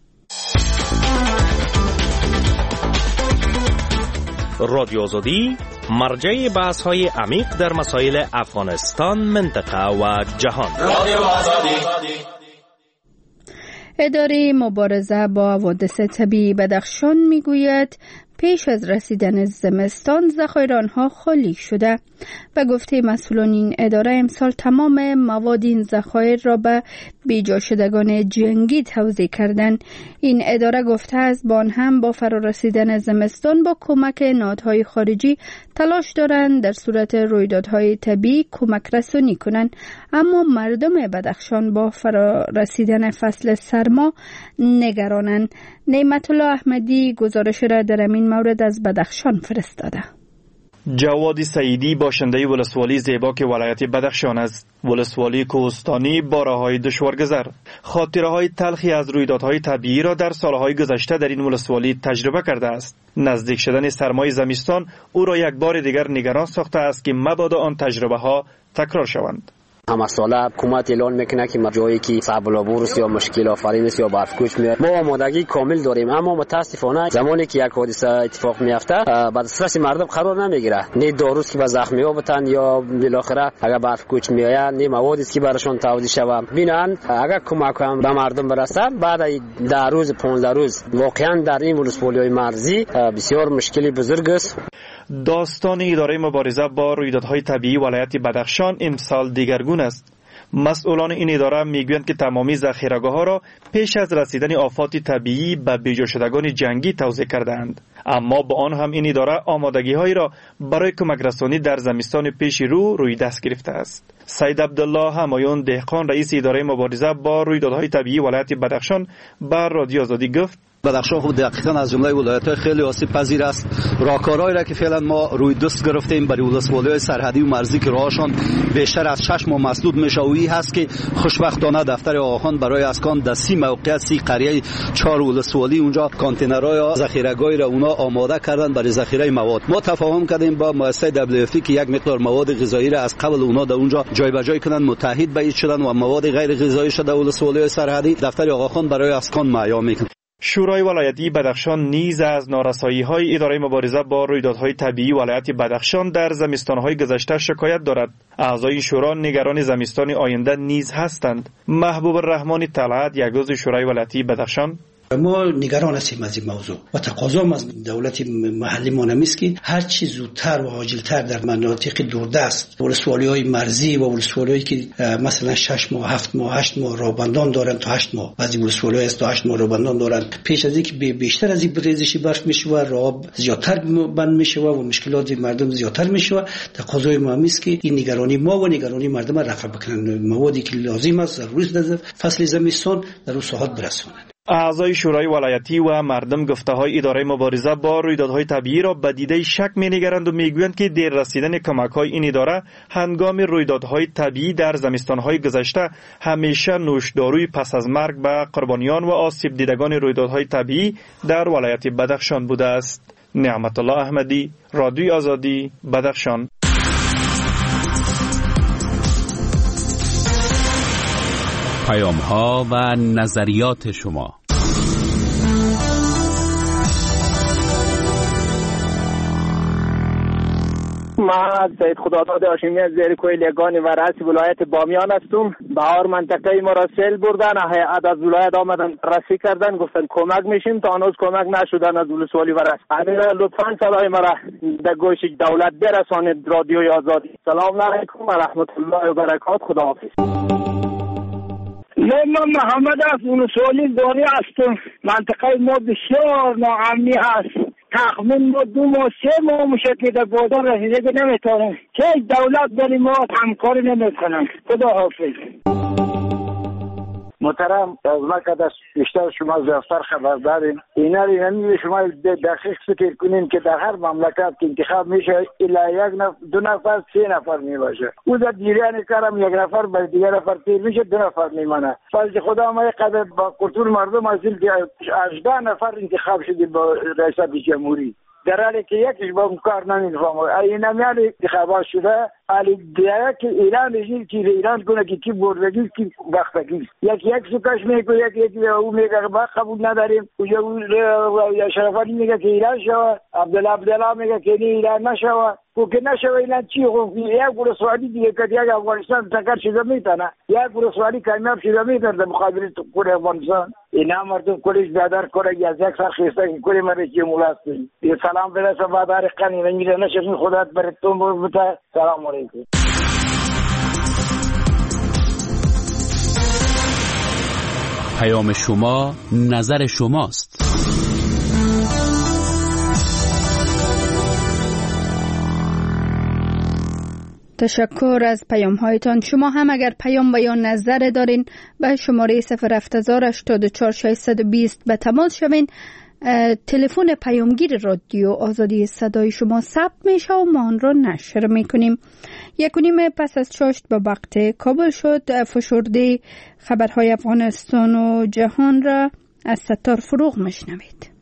رادیو آزادی مرجع بحث‌های عمیق در مسائل افغانستان، منطقه و جهان. رادیو آزادی. اداره مبارزه با حوادث طبیعی بدخشان میگوید پیش از رسیدن زمستان ذخایر آنها خالی شده. به گفته مسئولان این اداره امسال تمام مواد این ذخایر را به بیجا شدگان جنگی توزیع کردند. این اداره گفته است با آن هم با فرارسیدن زمستان با کمک نهادهای خارجی تلاش دارند در صورت رویدادهای طبیعی کمک رسانی کنند، اما مردم بدخشان با فرارسیدن فصل سرما نگرانند. نعمت الله احمدی گزارش را در این مورد از بدخشان فرستاده. جواد سعیدی باشنده ولسوالی زیباک ولایت بدخشان است. ولسوالی کوهستانی با راههای دشوارگذر. خاطره‌های تلخی از رویدادهای طبیعی را در سالهای گذشته در این ولسوالی تجربه کرده است. نزدیک شدن سرمای زمستان او را یک بار دیگر نگران ساخته است که مبادا آن تجربه ها تکرار شوند. همه ساله حکومت اعلان میکنه که جایی که صعب العبور است یا مشکل آفرین است یا برفکوش میاد، ما آمادگی کامل داریم، اما متاسفانه زمانی که یک حادثه اتفاق میفته بعد دسترس مردم قرار نمیگیره. نه داروست که به زخمی ها بتن یا بالاخره اگر برفکوش میآید نه موادی است که براشون توزیع شود. ببینن اگر کمک هم به مردم برسه بعد 10 روز 15 روز واقعا در این ولسوالی‌های مرزی بسیار مشکلی بزرگ است. داستان اداره مبارزه با رویدادهای طبیعی ولایت بدخشان امسال دیگرگون است. مسئولان این اداره میگویند که تمامی ذخیره‌ها را پیش از رسیدن آفات طبیعی به بیجا شدگان جنگی توزیع کردند، اما با آن هم این اداره آمادگی‌هایی را برای کمک رسانی در زمستان پیش رو روی دست گرفته است. سید عبدالله همایون دهقان رئیس اداره مبارزه با رویدادهای طبیعی ولایت بدخشان بر رادیو آزادی گفت: بدخشان خود دقیقاً از جمله ولایت‌های خیلی آسیب پذیر است. راهکارهایی را که فعلا ما روی دست گرفتیم برای ولسوالی‌های سرحدی و مرزی که راهشان بیشتر از 6 ماه مسدود میشه و این هست که خوشبختانه دفتر آقاخان برای اسکان در 30 موقعیت 30 قریه 4 ولسوالی اونجا کانتینرهای ذخیره‌گاهی را اونا آماده کردن برای ذخیره مواد. ما تفاهم کردیم با مؤسسه WFP که یک مقدار مواد غذایی را از قبل اونا در اونجا جایبجای کنن، متحد به این شدن و مواد غیر غذایی شده ولسوالی‌های سرحدی دفتر آقاخان برای اسکان معیا میکنه. شورای ولایتی بدخشان نیز از نارسایی‌های اداره مبارزه با رویدادهای طبیعی ولایت بدخشان در زمستان‌های گذشته شکایت دارد. اعضای شورا نگران زمستان آینده نیز هستند. محبوب الرحمن طلعت یک عضو شورای ولایتی بدخشان: ما نگران هستیم از این موضوع و تقاضا از دولت محلی ما است که هر چی زودتر و عاجلتر در مناطق دوردست ولسوالی‌های مرزی و ولسوالی‌هایی که مثلا 6 ماه 7 ماه 8 ماه رابندان دارن تا 8 ماه، بعضی ولسوالی‌ها است تا 8 ماه رابندان دارن، پیش از اینکه بیشتر از این ریزش برف میشه و راه زیادتر بند میشه و مشکلات مردم زیادتر میشه، تقاضای ما است که این نگرانی ما و نگرانی مردم رفع بکنن، موادی که لازم است ضروری است در فصل زمستان در ساحات برسونن. اعضای شورای ولایتی و مردم گفته‌های اداره مبارزه با رویدادهای طبیعی را به دیده شک می‌نگرند و می‌گویند که دیر رسیدن کمک‌های این اداره هنگام رویدادهای طبیعی در زمستان‌های گذشته همیشه نوشداروی پس از مرگ به قربانیان و آسیب دیدگان رویدادهای طبیعی در ولایت بدخشان بوده است. نعمت الله احمدی، رادیو آزادی، بدخشان. پیام‌ها و نظریات شما. ما سید خداداد هاشمی از زیر کوه لگانی و رئیس ولایت بامیان هستم. بهار منطقه ما را سیل بردن، هیئت از ولایت آمدن رسی کردن، گفتن کمک میشیم، تا هنوز کمک نشدن از ولسوالی و رس. امیر لطفاً صدای ما را در گوش دولت برسانید. رادیوی آزادی. سلام علیکم و رحمت الله و برکاته. خداحافظ. من محمد از ولسوالی داری هستم. منطقه ما بسیار ناامنی هست. تقریبا ما 2 ماه 3 ماه میشه که در بازار رسیدگی نمیتونیم. چه دولت برای ما همکاری نمیکنن. خدا حافظ. محترم از مکه بیشتر شما زیادتر خبر دارین. اینا رو شما دقیق فکر کنین که در هر مملکت که انتخاب میشه الا 1 نفر 2 نفر 3 نفر میباشه. او در دیران کارم 1 نفر به دیگر نفر تیر میشه 2 نفر میمانه. فضل خدا ما قدر با قطور مردم هستیم که 18 نفر انتخاب شدیم با رئیس جمهوری، در حالی که یکیش با اون کار نمیفهمه. اینا میاد انتخابات شده، علی دیگه که ایران میگه که ایران کنه که کی بردگی کی وقتگی، یک سوکاش میگه، یک او میگه با قبول نداریم، یا شرفانی میگه که ایران شو، عبدالله میگه که ایران نشو. که نشو اینا چی خب یک ولسوالی دیگه که یک افغانستان تکر شده میتونه، یک ولسوالی کامیاب شده میتونه در مقابل کره افغانستان. اینا مردم کلیش بیادر کنه از یک سال خیسته کلی مرد که مولاستی سلام برسه بادار قنی نمیره نشد خودت براتون بوده. سلام علیکم. پیام شما نظر شماست. تشکر از پیام هایتان. شما هم اگر پیام و یا نظر دارین به شماره 08084 به تماس شوین. تلفن پیامگیر رادیو آزادی صدای شما ثبت میشه و ما آن را نشر میکنیم. 1:30 پس از چاشت به وقت کابل شد. فشرده خبرهای افغانستان و جهان را از ستار فروغ میشنوید.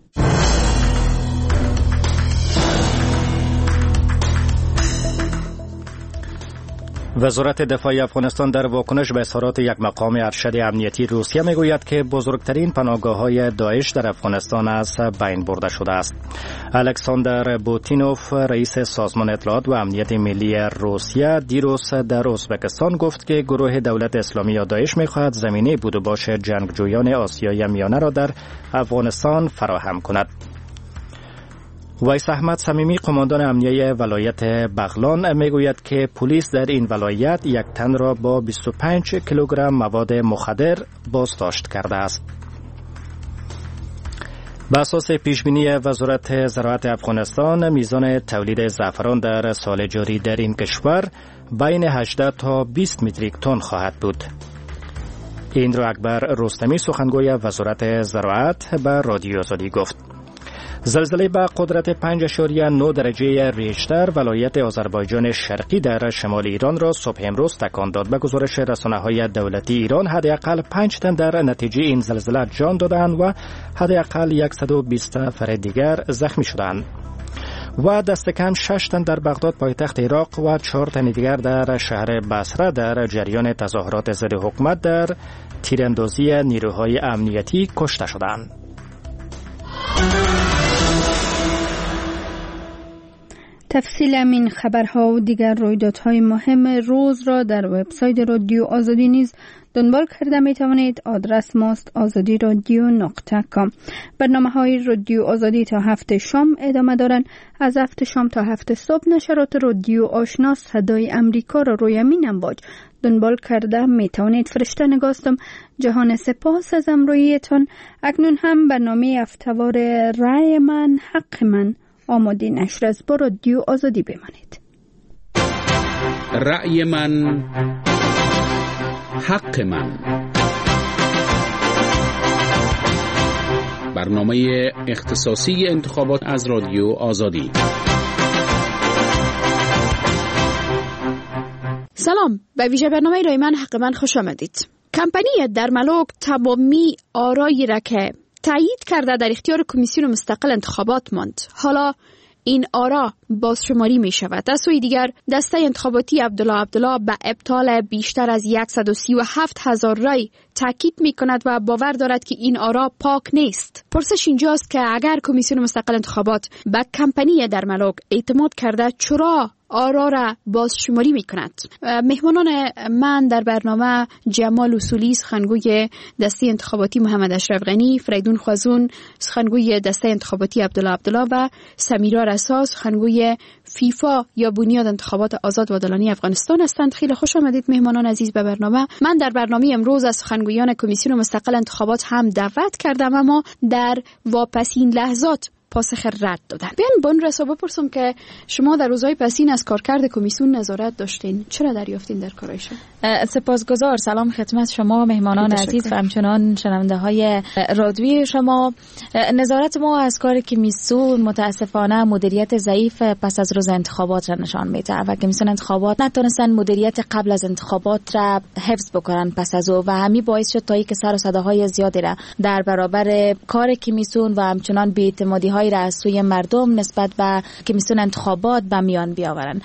وزارت دفاع افغانستان در واکنش به اظهارات یک مقام ارشد امنیتی روسیه میگوید که بزرگترین پناهگاه‌های داعش در افغانستان از بین برده شده است. الکساندر بوتینوف رئیس سازمان اطلاعات و امنیت ملی روسیه دیروز در ازبکستان گفت که گروه دولت اسلامی یا داعش می‌خواهد زمینه بود و باش جنگجویان آسیای میانه را در افغانستان فراهم کند. ویس احمد صمیمی قماندان امنیه ولایت بغلان میگوید که پلیس در این ولایت یک تن را با 25 کیلوگرم مواد مخدر بازداشت کرده است. به اساس پیشبینی وزارت زراعت افغانستان میزان تولید زعفران در سال جاری در این کشور بین 18 تا 20 متریک تن خواهد بود. این را اکبر رستمی سخنگوی وزارت زراعت به رادیو آزادی گفت. زلزله با قدرت 5.9 درجه ریشتر ولایت آذربایجان شرقی در شمال ایران را صبح امروز تکان داد. به گزارش رسانه‌های دولتی ایران حداقل 5 تن در نتیجه این زلزله جان دادند و حداقل 120 نفر دیگر زخمی شدند. و دست کم 6 تن در بغداد پایتخت عراق و 4 تن دیگر در شهر بصره در جریان تظاهرات ضد حکومت در تیراندازی نیروهای امنیتی کشته شدند. تفصیل این خبرها و دیگر رویدادهای مهم روز را در وبسایت رادیو آزادی نیز دنبال کرده می توانید. آدرس ماست azadiradio.com. برنامه‌های رادیو آزادی تا 7 شام ادامه دارند. از 7 شام تا 7 صبح نشرات رادیو آشنا صدای امریکا را روی امین امواج دنبال کرده می توانید. فرشته نگاستم. جهان سپاس از امرویتان. اکنون هم برنامه هفته‌وار رأی من حق من آماده نشر از با رادیو آزادی بمانید. رأی من حق من، برنامه اختصاصی انتخابات از رادیو آزادی. سلام، به ویژه برنامه رأی من حق من خوش آمدید. کمپانی در ملوک تمامی آرایی را که تایید کرده در اختیار کمیسیون مستقل انتخابات ماند. حالا این آرا بازشماری می شود. از سوی دیگر دسته انتخاباتی عبدالله به ابطال بیشتر از 137,000 رای تاکید می کند و باور دارد که این آرا پاک نیست. پرسش اینجاست که اگر کمیسیون مستقل انتخابات به کمپانی در ملوک اعتماد کرده چرا آرا را بازشماری می کند؟ مهمانان من در برنامه جمال اصولی سخنگوی دسته انتخاباتی محمد اشرف غنی، فریدون خوازون سخنگوی دسته انتخاباتی عبدالله و سمیرا رسا سخنگوی فیفا یا بنیاد انتخابات آزاد و عادلانه افغانستان هستند. خیلی خوش آمدید مهمانان عزیز به برنامه. من در برنامه امروز از سخنگویان کمیسیون مستقل انتخابات هم دعوت کردم، اما در واپسین لحظات پاسخ رد دادن. بیان بان رسا بپرسم که شما در روزهای پسین از کارکرد کمیسیون نظارت داشتین، چرا دریافتین در کارایشان؟ سپاسگزار. سلام خدمت شما مهمانان عزیز و همچنان شنونده های رادیوی شما. نظارت ما از کار کمیسیون متاسفانه مدیریت ضعیف پس از روز انتخابات را نشان میده و کمیسیون انتخابات نتونستن مدیریت قبل از انتخابات را حفظ بکنن پس از او و همین باعث شد تا اینکه سر و صداهای زیادی را در برابر کار کمیسیون و همچنان بی‌اعتمادی‌های را از سوی مردم نسبت به کمیسیون انتخابات به میان بیاورند.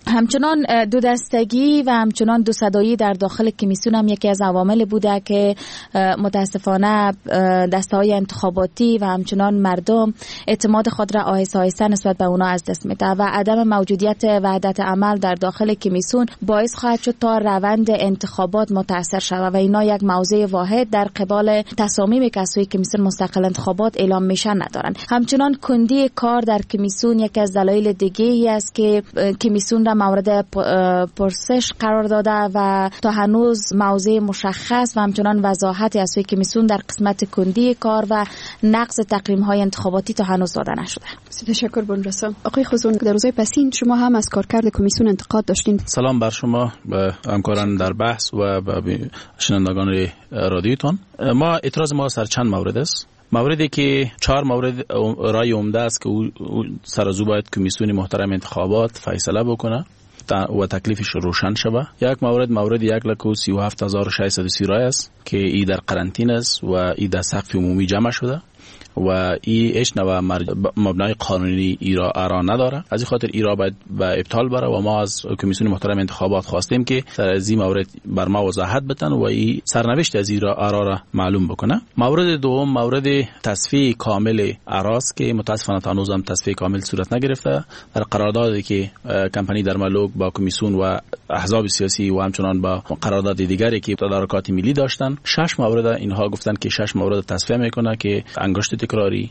همچنان دو دستگی و همچنان دو صدایی در داخل کمیسیون هم یکی از عوامل بوده که متاسفانه دسته‌های انتخاباتی و همچنان مردم اعتماد خود را آهسته آهسته نسبت به اونا از دست میده و عدم موجودیت وحدت عمل در داخل کمیسیون باعث خواهد شد تا روند انتخابات متاثر شود و اینا یک موضع واحد در قبال تصامیم که از سوی کمیسیون مستقل انتخابات اعلام میشن ندارن. همچنان کندی کار در کمیسیون یکی از دلایل دیگه ای است که کمیسیون را مورد پرسش قرار داده و تا هنوز موضع مشخص و همچنان وضاحت از سوی کمیسیون در قسمت کندی کار و نقض تقویم‌های انتخاباتی تا هنوز داده نشده. تشکر بونرسا. آقای خوزون، در روزهای پسین شما هم از کارکرد کمیسیون انتقاد داشتین. سلام بر شما، به همکاران در بحث و به شنوندگان رادیوتون. ما اعتراض ما سر چند مورد است. موردی که 4 مورد رای عمده است که سر از او باید کمیسیون محترم انتخابات فیصله بکنه و تکلیفش روشن شود. یک مورد 1,37,630 رای است که ای در قرنطینه است و ای در سقف عمومی جمع شده و ای هیچ نوع مبنای قانونی ای را ارا نداره. از این خاطر ای را باید به ابطال بره و ما از کمیسیون محترم انتخابات خواستیم که در از این مورد بر ما وضاحت بدن و ای سرنوشت از ای را ارا را معلوم بکنه. مورد دوم مورد تصفیه کامل اراست که متاسفانه تا هنوز هم تصفیه کامل صورت نگرفته. در قراردادی که کمپانی درمالوگ با کمیسیون و احزاب سیاسی و همچنان با قرارداد دیگری که تدارکات ملی داشتن، 6 مورد اینها گفتن که 6 مورد تصفیه میکنه که انگشت تکراری،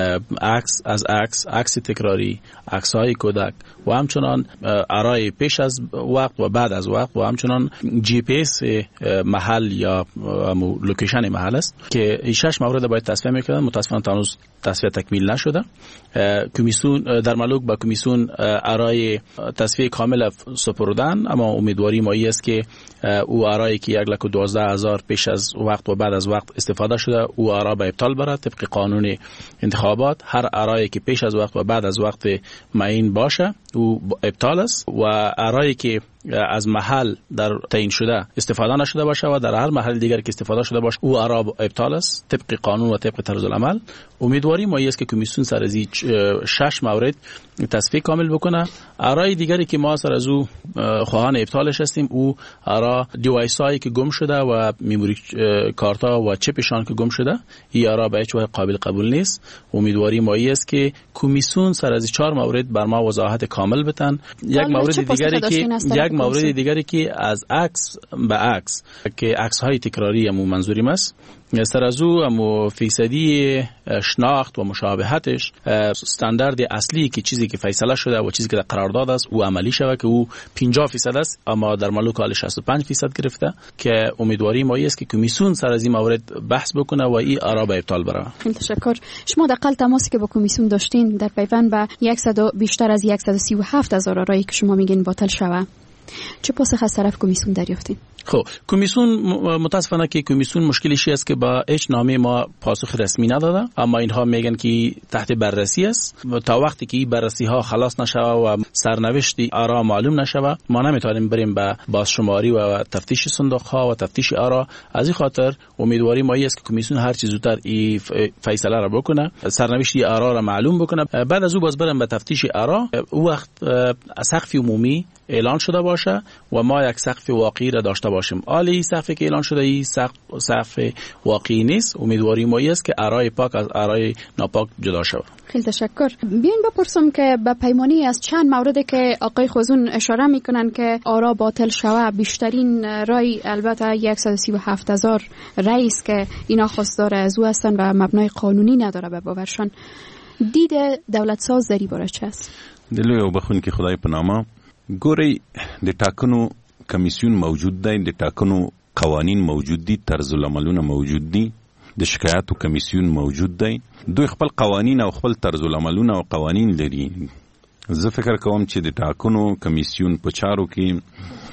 عکس تکراری، عکس‌های کودک و همچنان ارائه پیش از وقت و بعد از وقت و همچنان جی پی اس محل یا لوکیشن محل است که این 6 مورد باید تصفیه میکنن. متاسفانه تا هنوز تصفیه تکمیل نشده. کمیسیون درمالوگ با کمیسیون ارائه تصفیه کامل سپردن، اما امیدواری ما است که او ارائه که 1,12,000 پیش از وقت و بعد از وقت استفاده شده او ارائه به ابطال بره طبق قانون انتخابات. هر ارائه که پیش از وقت و بعد از وقت معین باشه او ابطال است و ارائه که از محل در تعیین شده استفاده نشده باشه و در هر محل دیگر که استفاده شده باشه او ارائه ابطال است طبق قانون و طبق طرز العمل. امیدواری ما است که کمیسیون سر از 6 مورد تصفیه کامل بکنه. ارائه دیگری که ما سر از او خواهان ابطالش هستیم او ارائه دیوایسایی که گم شده و میموری کارتا و چپشان که گم شده، این ارائه به هیچ وجه قابل قبول نیست. امیدواری ما است که کمیسیون سر از 4 مورد بر ما وضاحت کامل بدن. یک مورد دیگری که از عکس به عکس که عکس های تکراری هم منظوریم است، سر از او هم فیصدی شناخت و مشابهتش استاندارد اصلی که چیزی که فیصله شده و چیزی که در قرارداد است او عملی شود که او 50% است، اما در ملوک حال 65% گرفته که امیدواری ما است که کمیسیون سر از این مورد بحث بکنه و این آرا به ابطال بره. تشکر. شما دقیقاً تماسی که با کمیسیون داشتین در پیوند به بیشتر از 137,000 رای که شما میگین باطل شوه، چه پاسخ از طرف کمیسیون دریافتین؟ خب کمیسیون متاسفانه که کمیسیون مشکلش است که با هیچ نامه ما پاسخ رسمی نداده، اما اینها میگن که تحت بررسی است. تا وقتی که این بررسی ها خلاص نشوه و سرنوشت آرا معلوم نشوه ما نمیتونیم بریم به بازشماری و تفتیش صندوق ها و تفتیش آرا. از این خاطر امیدواری ما است که کمیسیون هر چه زودتر این فیصله را بکنه، سرنوشت آرا را معلوم بکنه. بعد از او باز بریم به تفتیش آرا. او وقت سقف عمومی اعلان شده باشه و ما یک سقف واقعی را داشته باشیم. عالی سقفی که اعلان شده این سقف واقعی نیست. امیدواری ما است که آرای پاک از آرای ناپاک جدا شود. خیلی تشکر. بیاین بپرسم که به پیمانی از چند موردی که آقای خوزون اشاره میکنن که آرا باطل شوه، بیشترین رای البته 137,000 رای است که اینا خواستار از او هستن و مبنای قانونی نداره به باورشان. دید دولت ساز در این باره چه است؟ دلو بخون که خدای پنامه ګورئ د ټاکنو کمیسیون موجود دی، د ټاکنو قوانین موجود دي، طرز العملونه موجود دي، د شکایاتو کمیسیون موجود دی. دوی خپل قوانین او خپل طرز العملونه او قوانین لري. زه فکر کوم چې د ټاکنو کمیسیون په چارو کې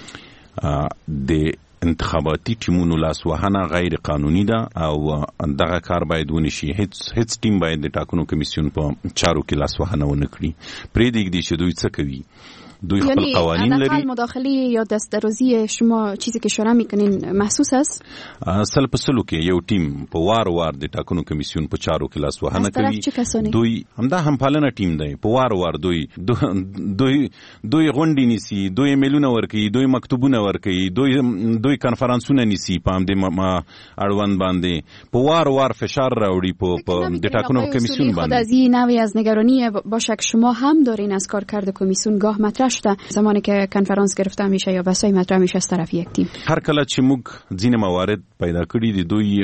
د انتخاباتي ټیمونو لاسوهنه غیر قانوني ده او دغه کار باید ونشي. هیڅ ټیم باید د ټاکنو کمیسیون په چارو کې لاسوهنه ونه کړي. پرېږدي چې دوی څه کوي. دوی خپل قوانین لري. یعنی مداخله یا دسترازی شما چیزی که اشاره میکنین محسوس است؟ سل په سلو کې یو ټیم په وار د ټاکنو کمیسیون په چارو کې لاس وهنه کوي. دوی همدا همپالنه ټیم دی. په وار دوی غونډې نیسي، دوی میلونه ورکوي، دوی مکتوبونه ورکوي، دوی کنفرانسونه نیسي په همدې اړوند باندې په وار فشار راوړي په د ټاکنو کمیسیون باندې. خود از این نوعی از نگرانی باشه که شما هم دارین از کارکرد کمیسیون گاه مطرح شده زمانی که کنفرانس گرفته میشه یا بحثای مطرح میشه از طرف یک تیم. هر کله چې موږ ځینې موارد پیدا کړي دي دوی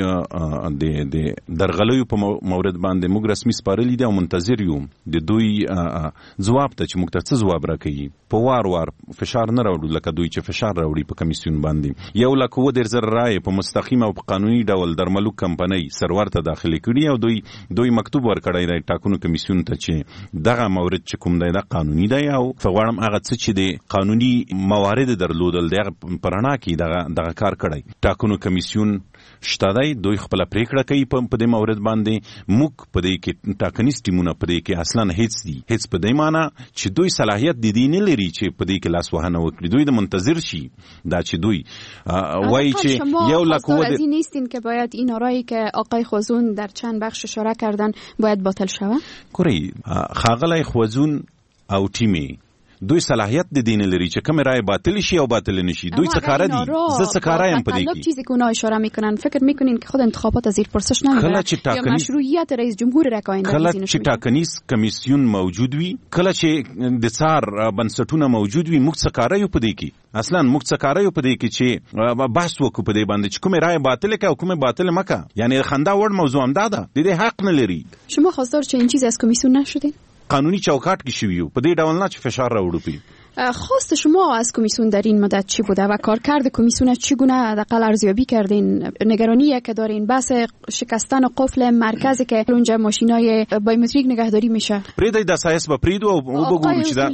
د درغلیو په مورد باندې موږ رسمي سپارلي دي او منتظر یو د دوی ځواب ته چې موږ ته څه ځواب راکوي. په وار فشار نه راوړو لکه دوی چې فشار راوړي په کمیسیون باندې. 1,000 رای په مستقیم او په قانوني ډول درملو کمپنۍ سرور ته داخلي کړي او دوی مکتوب ورکړی دی ټاکنو کمیسیون ته چې دغه مورد چې کوم دی دا قانوني دی او فغواړم هغه څه چې د قانوني موارد درلودل دغه پرانا کې دغه کار کړی. ټاکنو کمیسیون شته دی، دوی خپل پریکړه کوي په دې مورد باندې. موږ په دې کې ټاکنیز ټیمونه په دې کې اصلا هیڅ په دې معنی چې دوی صلاحیت د دې نه لري چې په دې کې لاس وهنه وکړي. دوی د منتظر شي دا چې دوی وایي چې یو لکه از این نیستین که باید این آرایی که آقای خوزون در چند بخش اشاره کردن باید باطل شود؟ کوری خاغلای خوزون او تیمی دوی صلاحیت د دین لري چې کوم رای باطل شي او باطل نشي. دوی څه کار دي؟ زه څه کارایم په دې کې؟ چیزی که اونا اشاره میکنن فکر میکنین که خود انتخابات از زیر پرسش نمیبره یا مشروعیت رئیس جمهور را کاین کله چې ټاکنیز کمیسیون موجود وي، کله چې د څار بنسټونه موجود وي، موږ څه کارایو په دې کې؟ اصلا موږ څه کارایو په دې کې چې بحث وکړو په دې باندې چې کوم رای باطل کا او کوم باطل مکه. یعنی خندا وړ موضوع هم ده، د دې حق نه لري. شما خواستار چه این چیز از کمیسیون نشدین؟ قانونی چوکاٹ کې شویو په دې ډول نه چې فشار راوړو پی. خواست شما از کمیسیون در این مدت چی بوده و کارکرد کمیسیون چگونه حداقل ارزیابی کردین؟ نگرانی که دارین بحث شکستن قفل مرکزی که اونجا ماشینای بایومتریک نگهداری میشه. پریدای د سایس با پریدو او بگو چې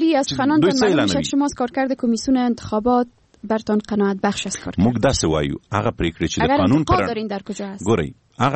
دا شما از کارکرد کمیسیون انتخابات برتون قناعت بخش است کار. موږ داسې وایو هغه پریکړې چې د قانون پر دارین در کجا است؟ ګورئ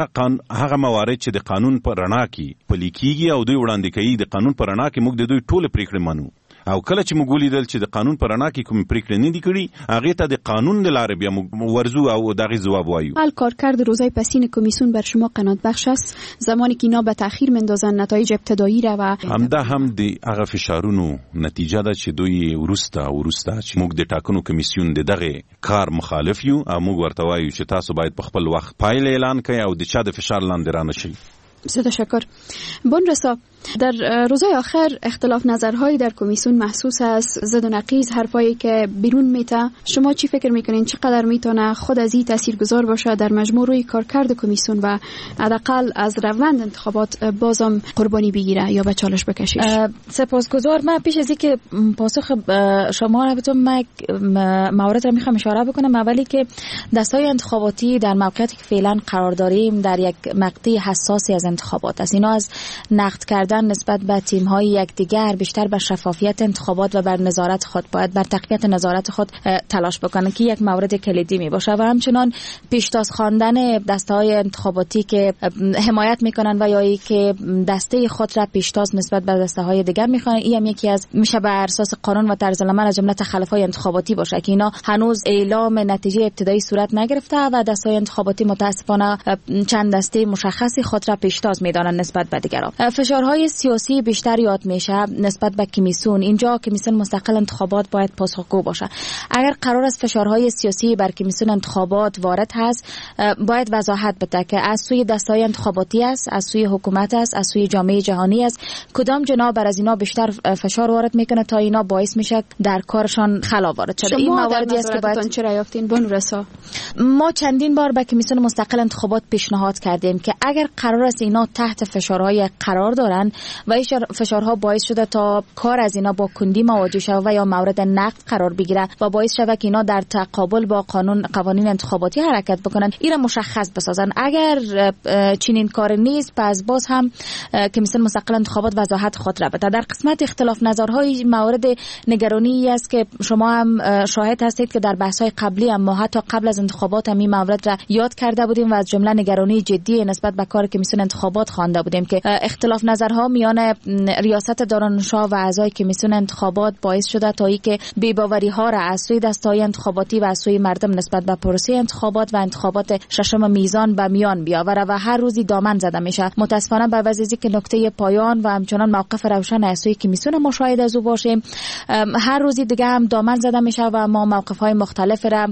هغه موارد چې د قانون پر رڼا کې پلي کیږي او دوی وړاندې کوي د قانون پر رڼا کې موږ د دوی ټول پریکړې منو. او کله چې موږ ولیدل چې د قانون پر رڼا کې کوم پریکړې نه دي کړي هغه ته د قانون د لارې بیا موږ ورزو او دغه جواب وایو. حال کارکرد روزهای پسین کمیسیون بر شما قناعت بخش است زمانی که اینا به تأخیر مندازن نتایج ابتدایی را و همدا هم د هغه فشارونو نتیجه ده چې دوی ورسته چې موږ د ټاکنو کمیسیون دغه کار مخالف یو او موږ ورته وایو چې تاسو باید په خپل وخت پایله اعلان کړئ او د چا د فشار لاندې رانه شئ. تشکر. بونرسا در روزهای آخر اختلاف نظرهایی در کمیسیون محسوس است، زد و نقیض حرفایی که بیرون میته. شما چی فکر میکنین چقدر میتونه خود از این تاثیرگذار باشه در مجموع روی کارکرد کمیسیون و حداقل از روند انتخابات بازم قربانی بگیره یا به چالش بکشه؟ سپاسگزار. من پیش از اینکه پاسخ شما رو بدم موارد رو میخوام اشاره بکنم. اولی که دستای انتخاباتی در موقعیتی که فعلا قرار داریم در یک مقطع حساسی از انتخابات است. اینا از نقد کردن نسبت به تیم‌های یکدیگر بیشتر بر شفافیت انتخابات و بر نظارت خود باید بر تقویت نظارت خود تلاش بکنن که یک مورد کلیدی می باشه و همچنان پیشتاز خواندن دسته‌های انتخاباتی که حمایت میکنن و یا ای که دسته خود را پیشتاز نسبت به دسته‌های دیگر میخوان. این هم یکی از میشه بر اساس قانون و طرز العمل از جمله تخلف‌های انتخاباتی باشه که اینا هنوز اعلام نتیجه ابتدایی صورت نگرفته و دسته‌های انتخاباتی متاسفانه چند دسته مشخصی خود را پیشتاز میدانند نسبت به دیگران. فشارهای سیاسی بیشتر یاد میشه نسبت به کمیسیون. اینجا کمیسیون مستقل انتخابات باید پاسخگو باشه. اگر قرار است فشارهای سیاسی بر کمیسیون انتخابات وارد هست باید وضاحت بده که از سوی دسته‌های انتخاباتی است، از سوی حکومت است، از سوی جامعه جهانی است، کدام جناح بر از اینا بیشتر فشار وارد میکنه تا اینا باعث میشه در کارشان خلا وارد شده. این مواردی است که باید چرا یافتین بونرسا؟ ما چندین بار به کمیسیون مستقل انتخابات پیشنهاد کردیم که اگر قرار است اینا تحت فشارهای قرار دارن و این فشارها باعث شده تا کار از اینا با کندی مواجه شود و یا مورد نقد قرار بگیره و باعث شود که اینا در تقابل با قوانین انتخاباتی حرکت بکنن، این مشخص بسازن. اگر چنین کار نیست پس باز هم کمیسیون مستقل انتخابات وضاحت خود را بده. در قسمت اختلاف نظرهای مورد نگرانی است که شما هم شاهد هستید که در بحث‌های قبلی هم ما حتی قبل از انتخابات هم این مورد را یاد کرده بودیم و از جمله نگرانی جدی نسبت به کار کمیسیون انتخابات خوانده بودیم که اختلاف نظرهای نظرها میان ریاست دارالنشا و اعضای کمیسیون انتخابات باعث شده تا اینکه بی‌باوری ها را از سوی دسته‌های انتخاباتی و از سوی مردم نسبت به پروسه انتخابات و انتخابات ششم میزان به میان بیاوره و هر روزی دامن زده میشه. متاسفانه به وجه که نقطه پایان و همچنان موقف روشن از سوی کمیسیون ما شاهد از او باشیم، هر روزی دیگه هم دامن زده میشه و ما موقف‌های مختلف را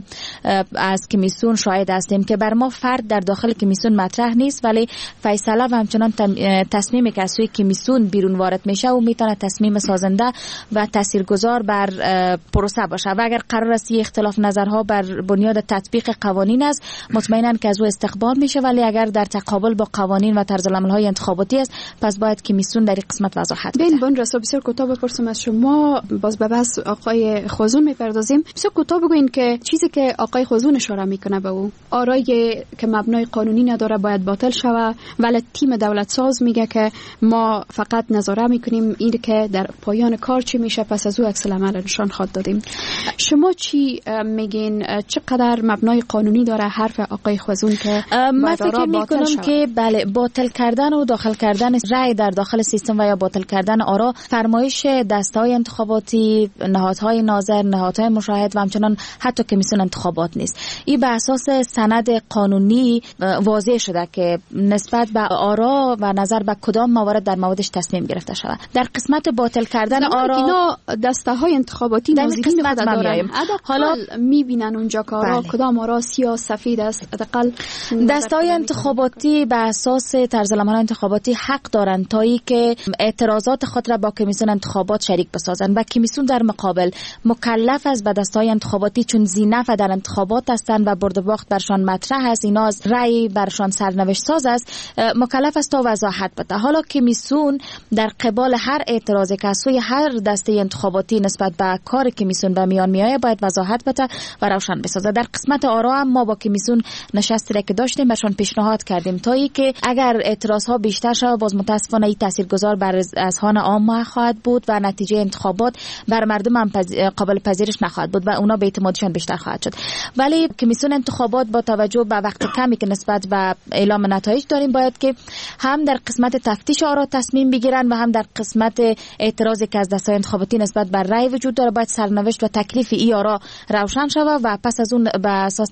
از کمیسیون شاهد هستیم که بر ما فرد در داخل کمیسیون مطرح نیست، ولی فیصله و همچنان تصمیمی که از سوی کمیسیون بیرون وارد میشه و میتونه تصمیم سازنده و تاثیرگذار بر پروسه باشه و اگر قرار است اختلاف نظرها بر بنیاد تطبیق قوانین است مطمئنا که از او استقبال میشه، ولی اگر در تقابل با قوانین و طرزالعمل‌های انتخاباتی است پس باید کمیسیون در این قسمت وضاحت بده. بین رسا بسیار کوتاه بپرسم از شما، باز به بحث آقای خوزون میپردازیم. بسیار کوتاه بگوین که چیزی که آقای خوزون اشاره میکنه به او آرایی که مبنای قانونی نداره باید باطل شود، ولی تیم دولت ساز میگه که ما فقط نظاره میکنیم این که در پایان کار چی میشه پس از او عکس العمل نشان خواهد دادیم. شما چی میگین؟ چقدر مبنای قانونی داره حرف آقای خوزون که من فکر میکنم که بله، باطل کردن و داخل کردن رأی در داخل سیستم و یا باطل کردن آرا فرمایش دسته‌های انتخاباتی، نهادهای ناظر، نهادهای مشاهد و همچنان حتی کمیسیون انتخابات نیست. این به اساس سند قانونی واضح شده که نسبت به آرا و نظر به کدام موارد در موردش تصمیم گرفته شود. در قسمت باطل کردن آرا اینا دسته‌های انتخاباتی ناظرین خود دارن، حالا میبینن اونجا که آرا کدام آرا سیاه سفید است. حداقل دسته‌های انتخاباتی به اساس طرزالعمل انتخاباتی حق دارند تا اینکه اعتراضات خود را با کمیسیون انتخابات شریک بسازند و کمیسیون در مقابل مکلف است به دسته‌های انتخاباتی چون زینف در انتخابات هستند و برد و باخت برشان مطرح است، اینا از رأی برشان سرنوشت ساز است، مکلف است تا وضاحت بده. حالا کمیسیون در قبال هر اعتراضی که از سوی هر دسته انتخاباتی نسبت به کار کمیسیون به میان میآید باید وضاحت بده و روشن بسازه. در قسمت آرا هم ما با کمیسیون نشستی را که داشتیم برشان پیشنهاد کردیم تا اینکه اگر اعتراض ها بیشتر شود باز متاسفانه این تاثیرگذار بر اذهان عام خواهد بود و نتیجه انتخابات بر مردم هم قابل پذیرش نخواهد بود و اونا به اعتمادشان بیشتر خواهد شد. ولی کمیسیون انتخابات با توجه به وقت کمی که نسبت به اعلام نتایج داریم باید که هم در قسمت تفتیش آرا تصمیم بگیرن و هم در قسمت اعتراضی که از دسته‌های انتخاباتی نسبت بر رأی وجود داره باید سرنوشت و تکلیف ای آرا روشن شود و پس از اون به اساس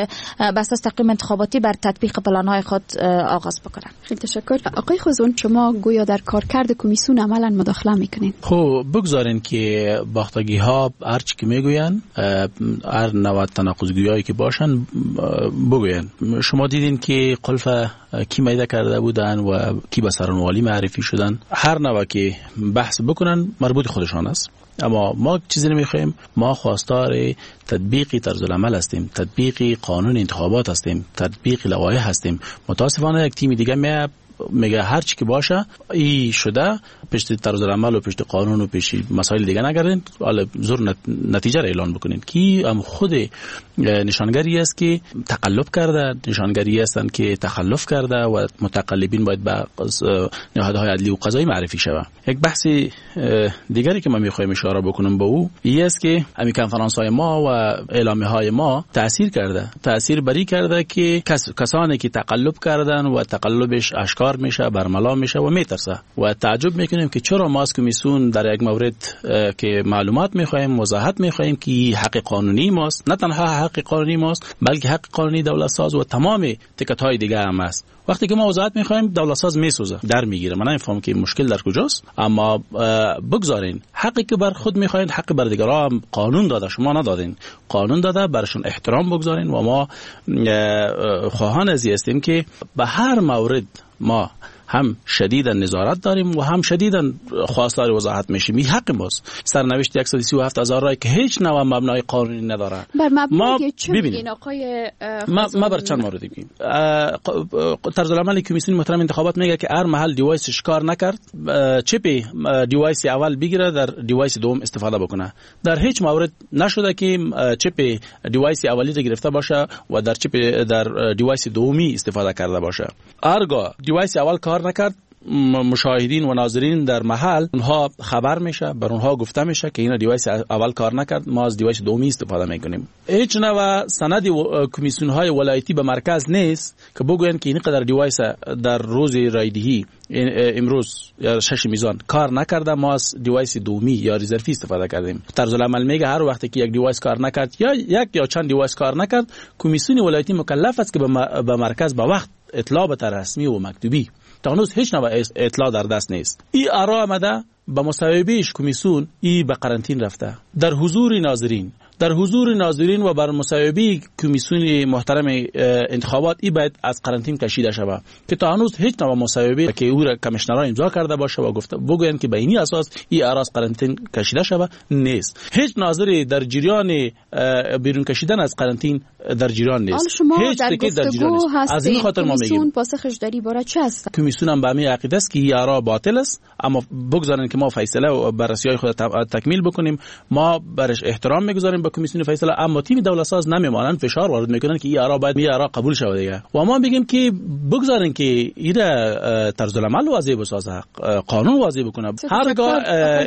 تقویم انتخاباتی بر تطبیق پلان‌های خود آغاز بکنن. خیلی تشکر. آقای خوزون، شما گویا در کارکرد کمیسیون عملاً مداخله میکنین. خب بگذارین که باختگی ها هر چی که میگوین، هر نوع تناقض‌گویایی که باشن بگوین. شما دیدین که قلف کی میده کرده بودن و کی به سرانوالی معرفی شدن، هر نوع که بحث بکنن مربوط خودشان است. اما ما چیزی نمیخوایم، ما خواستار تطبیق طرزالعمل هستیم، تطبیق قانون انتخابات هستیم، تطبیق لوایح هستیم. متاسفانه یک تیم دیگه میگه هر چی که باشه ای شده، پشت طرزالعمل و پشت قانون و پشت مسائل دیگه نگردین، حالا زور نتیجه را اعلان بکنین که هم خود نشانگری است که تقلب کرده، نشانگری هستند که تخلف کرده و متقلبین باید به نهادهای عدلی و قضایی معرفی شود. یک بحث دیگری که من میخوایم اشاره بکنم به او این است که همین کنفرانس‌های ما و اعلامیه‌های ما تأثیر بری کرده که کسانی که تقلب کردن و تقلبش اشکار میشه، برملا میشه و میترسه و تعجب میکنیم که چرا ما از کمیسیون در یک مورد که معلومات میخوایم، وضاحت میخوایم که حق قانونی ماست، نه تنها حق قانونی ماست بلکه حق قانونی دولت ساز و تمام تکت‌های دیگه هم است. وقتی که ما وضاحت میخوایم دولت ساز میسوزه، در میگیره. من نمیفهمم که مشکل در کجاست. اما بگذارین حقی که بر خود میخواین حق بر دیگران هم قانون داده، شما ندادین. قانون داده، برشون احترام بگذارین و ما خواهان ازی هستیم که به هر مورد ما هم شدیدا نظارت داریم و هم شدیدا خواستار وضاحت میشیم. این حق ماست. سرنوشت 137,000 رای که هیچ نوع مبنای قانونی نداره. بر مبنای چه میگین آقای ما بر چند مورد میگیم. طرزالعمل کمیسیون محترم انتخابات میگه که هر محل دیوایسش کار نکرد، چپ دیوایس اول بگیره در دیوایس دوم استفاده بکنه. در هیچ مورد نشده که چپ دیوایس اولی رو گرفته باشه و در دیوایس دومی استفاده کرده باشه. هرگاه دیوایس اول کار نکرد، مشاهدین و ناظرین در محل اونها خبر میشه، بر اونها گفته میشه که این دیوایس اول کار نکرد، ما از دیوایس دومی استفاده میکنیم. هیچ نوع سند کمیسیون های ولایتی به مرکز نیست که بگوین که این قدر دیوایس در روز رایدهی امروز یا 6 میزان کار نکرده، ما از دیوایس دومی یا رزرفی استفاده کردیم. طرز العمل میگه هر وقتی که یک دیوایس کار نکرد یا یک یا چند دیوایس کار نکرد، کمیسیون ولایتی مکلف است که به مرکز به وقت اطلاع بده، رسمی و مکتوبی. تا هنوز هیچ نوع اطلاع در دست نیست. این آرا آمده به مصوبهش کمیسیون ای به قرنطین رفته در حضور ناظرین و بر مصوبه کمیسیون محترم انتخابات ای باید از قرنطین کشیده شود که تا هنوز هیچ نوع مصوبه که او را کمیشنرها امضا کرده باشه و گفته بگوین که به اینی اساس ای آراز قرنطین کشیده شود نیست. هیچ ناظری در جریان بیرون کشیدن از قرنطین در جریان نیست. هیچ تکی در جریان نیست. از این خاطر ما میگیم پاسخش در این باره چه است؟ کمیسیون هم به همین عقیده است که ای آرا باطل است، اما بگذارن که ما فیصله و بررسی‌های خود تکمیل بکنیم. ما برش احترام میگذاریم به کمیسیون فیصله، اما تیم دولت ساز نمیمانند فشار وارد میکنن که این آرا باید این آرا قبول شود دیگه. و ما میگیم که بگذارن که این طرز العمل واضح بسازه، قانون واضح بکنه. هرگاه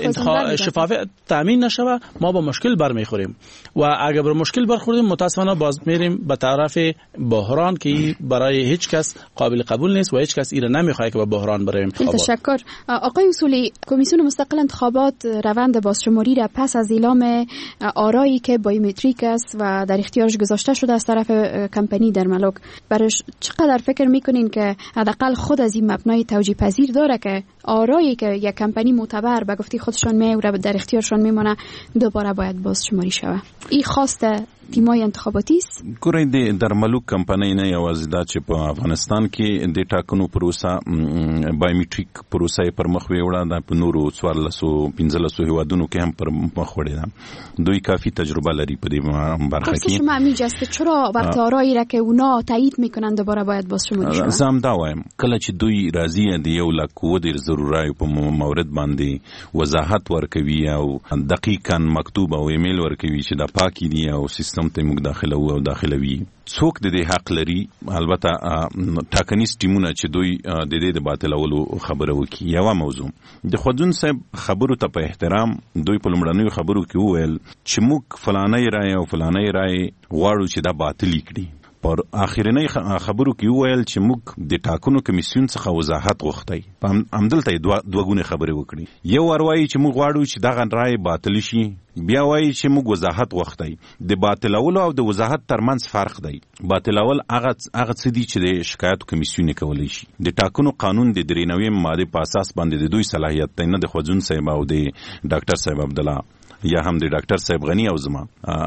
شفافیت تامین نشوه ما با مشکل برمیخوریم و اگر بر مشکل برخوردیم متاسفانه باز میریم به طرف بحران که برای هیچ کس قابل قبول نیست و هیچ کس این نمیخواد که با بحران بریم. تشکر. آقای اصولی، کمیسیون مستقل انتخابات روند بازشماری را پس از اعلام آرایی که بایومتریک است و در اختیارش گذاشته شده از طرف کمپانی در ملوک، برش چقدر فکر میکنین که حداقل خود از این مبنای توجیه پذیر داره که آرایی که یک کمپانی معتبر به گفته خودشان میوره در اختیارشان میمونه دوباره باید بازشماری شود؟ این خواسته تیمای انتخاباتی است. ګورئ در ملوک کمپنۍ نه یوازې دا چې په افغانستان کې د ټاکنو پروسه بایومټریک پروسه پر مخ وړه ده، په نورو 14-15 هیوادونو کې هم پر مخ وړه ده. دوی کافی تجربه لري په دې برخه کې. شما میجسته چرا وقت آرایی را که اونا تایید میکنن دوباره باید بازشماری شود؟ زم دا وایم کله چې دوی راضی دي یو لک و د ضروري په مورد باندې وضاحت ورکوي او دقیقاً مکتوب او ایمیل ورکوي چې دا پاکي دي او سیستم ته موږ داخله او داخلوي. څوک د دې حق لري؟ البته ټاکنیز ټیمونه چې دوی د دې د باطلولو خبره وکړي. یو موضوع د خودون صاحب خبرو ته په احترام دوی په لومړنیو خبرو کې وویل چې موږ فلانه رائے او فلانه رائے غواړو چې دا باطل کړي. پر اخرنۍ خبرو کې وویل چې موږ د ټاکنو کمیسیون څخه وضاحت غوښتي. همدلته دوه ګونې خبرې وکړي. یو وایي چې موږ غواړو چې دغه رائے باطل شي، بیا وایي چې موږ وضاحت غوښتي. د باطلولو او د وضاحت ترمنځ فرق دی. باطلول هغه څه دي چې د شکایت کمیسیون کولی شي. د ټاکنو قانون د 93 ماده په اساس باندې د دوی صلاحیت دی، نه د خوځون صاحب او د ډاکټر صاحب عبد الله یا هم د ډاکټر صاحب غنی او زما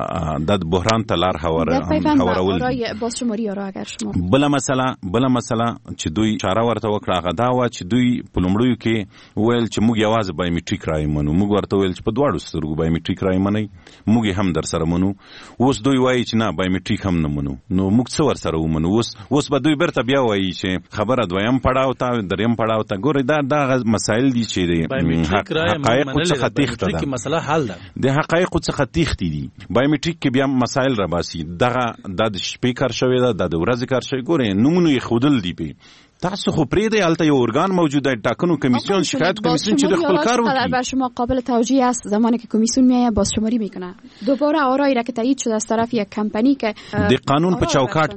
د بحران ته لار هوارول. بازشماری را اگر شما بل مسله چې دوی اشاره ورته وکړه هغه دا و چې دوی په لومړیو کې ویل چې موږ یوازې بایومټریک رای منو. موږ ورته ویل چې په دواړو سترګو بایومټریک رای منئ، موږ هم در سره منو. اوس دوی وایي چې نه بایومټریک هم نه منو. نو موږ څه ور سره ومنو؟ اوس به دوی برته بیا وایي چې خبره دویم پړاو ته دریم پړاو ته. ګورئ دا مسایل دي چې حقایق څخه تېښته ده، مسله حل ده، د حقایقو څخه تېښتې دي. بایومټریک کې بیا مسایل را باسي. دغه د شپې کار شوی ده، د ورځې کار شوی. ګورئ نومونه یې ښودل دي پې. تاسو خو پرېږدئ هلته یو ارګان موجود دی، ټاکنو کمیسیون، شکایت کمیسیون چې د خپل کار وکړي. بر شما قابل توجیه است زمانی که کمیسیون میآید بازشماری میکنه دوباره آرایی را که تایید شده از طرف یک کمپانی که د قانون په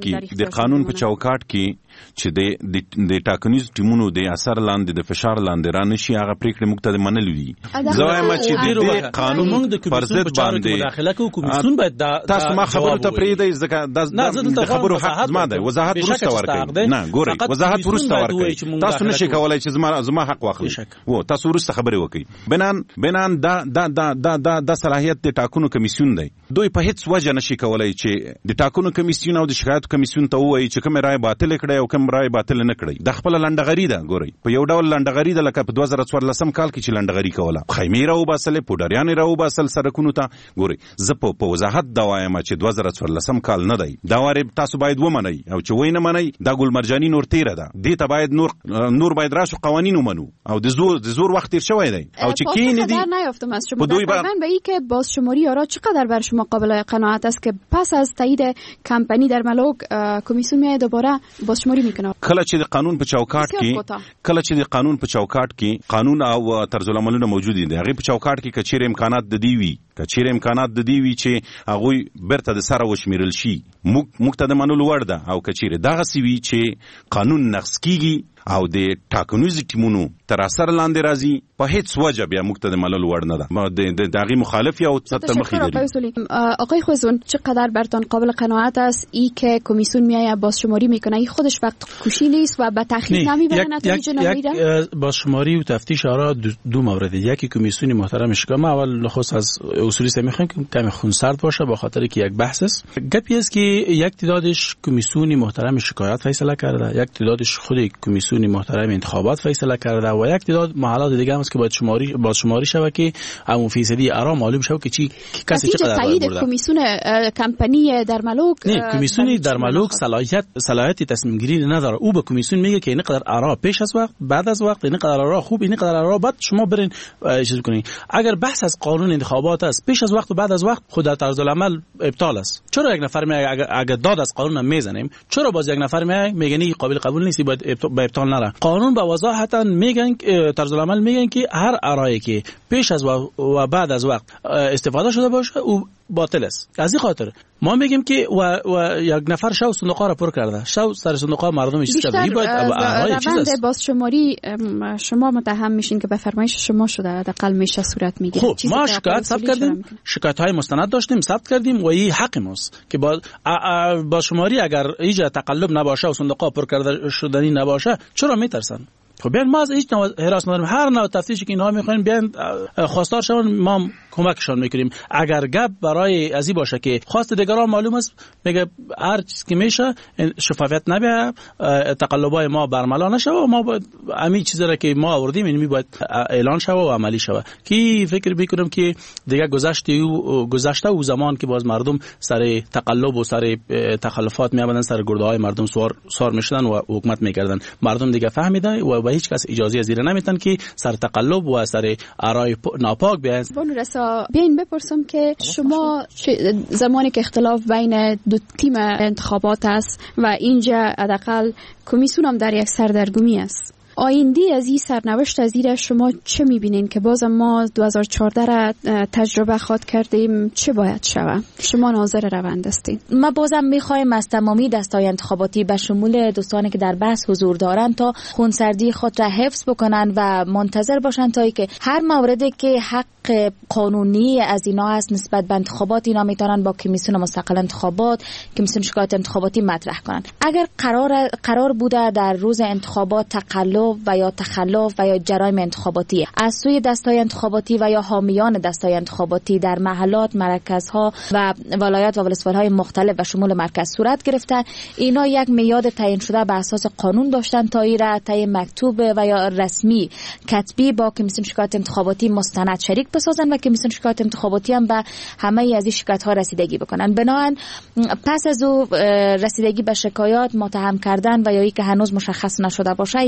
چوکاټ کې چې د ټاکنیز ټیمونو د اثر لاندې د فشار لاندې را نشي هغه پریکړې موږ ته د منلې دي. زه وایم چې د قانون پر ضد باندې مداخله کوي کمیسیون باید تاسو ما خبرو ته پرېږدئ ځکه د خبرو حق زما دی. وضاحت وروسته ورکړئ. نه ګورئ وضاحت وروسته ورکړئ. تاسو نشئ کولای چې زما حق واخلئ. و تاسو وروسته خبرې وکړئ. بنان دا صلاحیت د ټاکنو کمیسیون دی. دوی په هیڅ وجه نشي کولای چې د ټاکنو کمیسیون او د شکایت کمیسیون ته ووایي چې کومه رائے باطل کړي او کوم رائے باطل نه کړي. د خپل لنډغري ده. ګورئ په یو ډول لنډغري ده لکه په 2014 کال کې چې لنډغري کوله، خیمې راوباسلې، پوډریانې راوباسل سرکونو ته. ګورئ زه په وضاحت دا وایم چې 2014 کال نه دی. دا واره تاسو باید ومنئ او چې وای نه منئ دا ګل مرجاني نور تیره ده. دې ته باید نور باید راشو قوانین ومنو او د زور وخت تیر شوی دی او چې کینې دي نیافتم از شما در پیوند به این که بازشماری آرا چقدر بر شما قابل قناعت است که پس از تایید کمپانی در ملوک کمیسیون میاد دوباره بازشماری شماری میکنه. کله چې د قانون په چوکاټ کې قانون او طرز العملونه موجود دي، هغه په چوکاټ کې کچیر امکانات د دی وی چې هغه برته د سره وشمیرل شي موږ ته د منلو وړ ده، او کچیر دغه سی وی چې قانون نقض کیږي او د ټاکنیز ټیمونو تر اثر لاندې راځي، په هیڅ وجه بیا موږ ته د منلو وړ نه ده. د دغه مخالف یا تر مخې دي. آقای خوزون، چقدر برتان قابل قناعت است ای که کمیسیون میایه بازشماری میکنه؟ این خودش وقت کشی نیست و به تأخیر نمیبره نتایج نمیده؟ بازشماری و تفتیش آرا دو مورد. یکی کمیسیون محترم شکام اول نخست از اصولی میخوایم که کمی خونسرد باشه، با خاطر که یک بحث است. گپی است که یک تعدادش کمیسیون محترم شکایت فیصله کرده، یک تعدادش خود کمیسیون محترم انتخابات فیصله کرده و یک تعداد محلات دیگه هم است که باید شماری شود که همون فیصدی آرا معلوم شود که کسی چقدر باید برده. کمیسیون کمپانی درملوک کمیسیون درملوک صلاحیت تصمیم گیری نداره. او به کمیسیون میگه که اینقدر آرا پیش از وقت، بعد از وقت، اینقدر آرا خوب، اینقدر آرا بد، شما برین چیز کنین. اگر بحث از قانون انتخابات است، پیش از وقت و بعد از وقت، خود در طرز العمل ابطال است. چرا یک نفر میگه اگر داد از قانون میزنیم، چرا باز یک نفر میگه قابل قبول نیست، باید به ابطال نره؟ قانون با وضاحتا میگن، طرز العمل میگن که هر آرایی که پیش از و بعد از وقت استفاده شده باشه او باطل است. از این خاطر ما میگیم که و یک نفر شو صندوقا را پر کرده، شو سر صندوقا مردم چیز کرده، این باید آرای چیز است. بازشماری شما متهم میشین که به فرمایش شما شده، حداقل میشه صورت میگیره. خب ما شکایت ثبت کردیم، شکایت های مستند داشتیم، ثبت کردیم و این حق ماست که بازشماری اگر ایجا تقلب نباشه و صندوقا پر کرده شدنی نباشه چرا میترسن؟ خب بیان ما از هیچ نوع حراس نداریم، هر نوع تفتیشی که اینها میخواین بیان خواستار شون، ما کمکشان میکنیم. اگر گپ برای ازی باشه که خواست دیگران معلوم است، میگه هر چیز که میشه شفافیت نبیه، تقلبای ما برملا نشه و ما باید همین چیزی را که ما آوردیم این باید اعلان شه و عملی شه. کی فکر میکنم که دیگه گذشته و زمان که باز مردم سر تقلب و سر تخلفات میآمدن، سر گرده های مردم سوار میشدن و حکومت میکردن. مردم دیگه فهمیده و هیچ کس اجازه زیر نمیتن که سر تقلب و سر آرای ناپاک بیان. بیاین بپرسم که شما زمانی که اختلاف بین دو تیم انتخابات است و اینجا حداقل کمیسیون هم در یک سردرگمی است، آینده از این سرنوشت از این شما چه میبینین که باز ما 2014 را تجربه خواد کردیم، چه باید شود؟ شما ناظر روند هستین. ما بازم میخوایم از تمامی دستای انتخاباتی به شمول دوستانی که در بحث حضور دارن تا خونسردی خود را حفظ بکنن و منتظر باشن تا اینکه هر موردی که حق قانونی از اینا هست نسبت به انتخابات، اینا میتونن با کمیسیون مستقل انتخابات، کمیسیون شکایت انتخاباتی مطرح کنن. اگر قرار بوده در روز انتخابات تقلب و یا تخلف و یا جرایم انتخاباتی از سوی دستای انتخاباتی و یا حامیان دستای انتخاباتی در محلات، مرکزها و ولایات و ولسوالی‌های مختلف و شمول مرکز صورت گرفتن، اینا یک میاد تعیین شده به اساس قانون داشتن تا ایرا طی مکتوب و یا رسمی کتبی با کمیسیون شکایت انتخاباتی مستند شریک بسازن و کمیسیون شکایت انتخاباتی هم به همه از این شکایت‌ها رسیدگی بکنن. بنابراین پس از او رسیدگی به شکایات، متهم کردن و یا ای که هنوز مشخص نشده باشه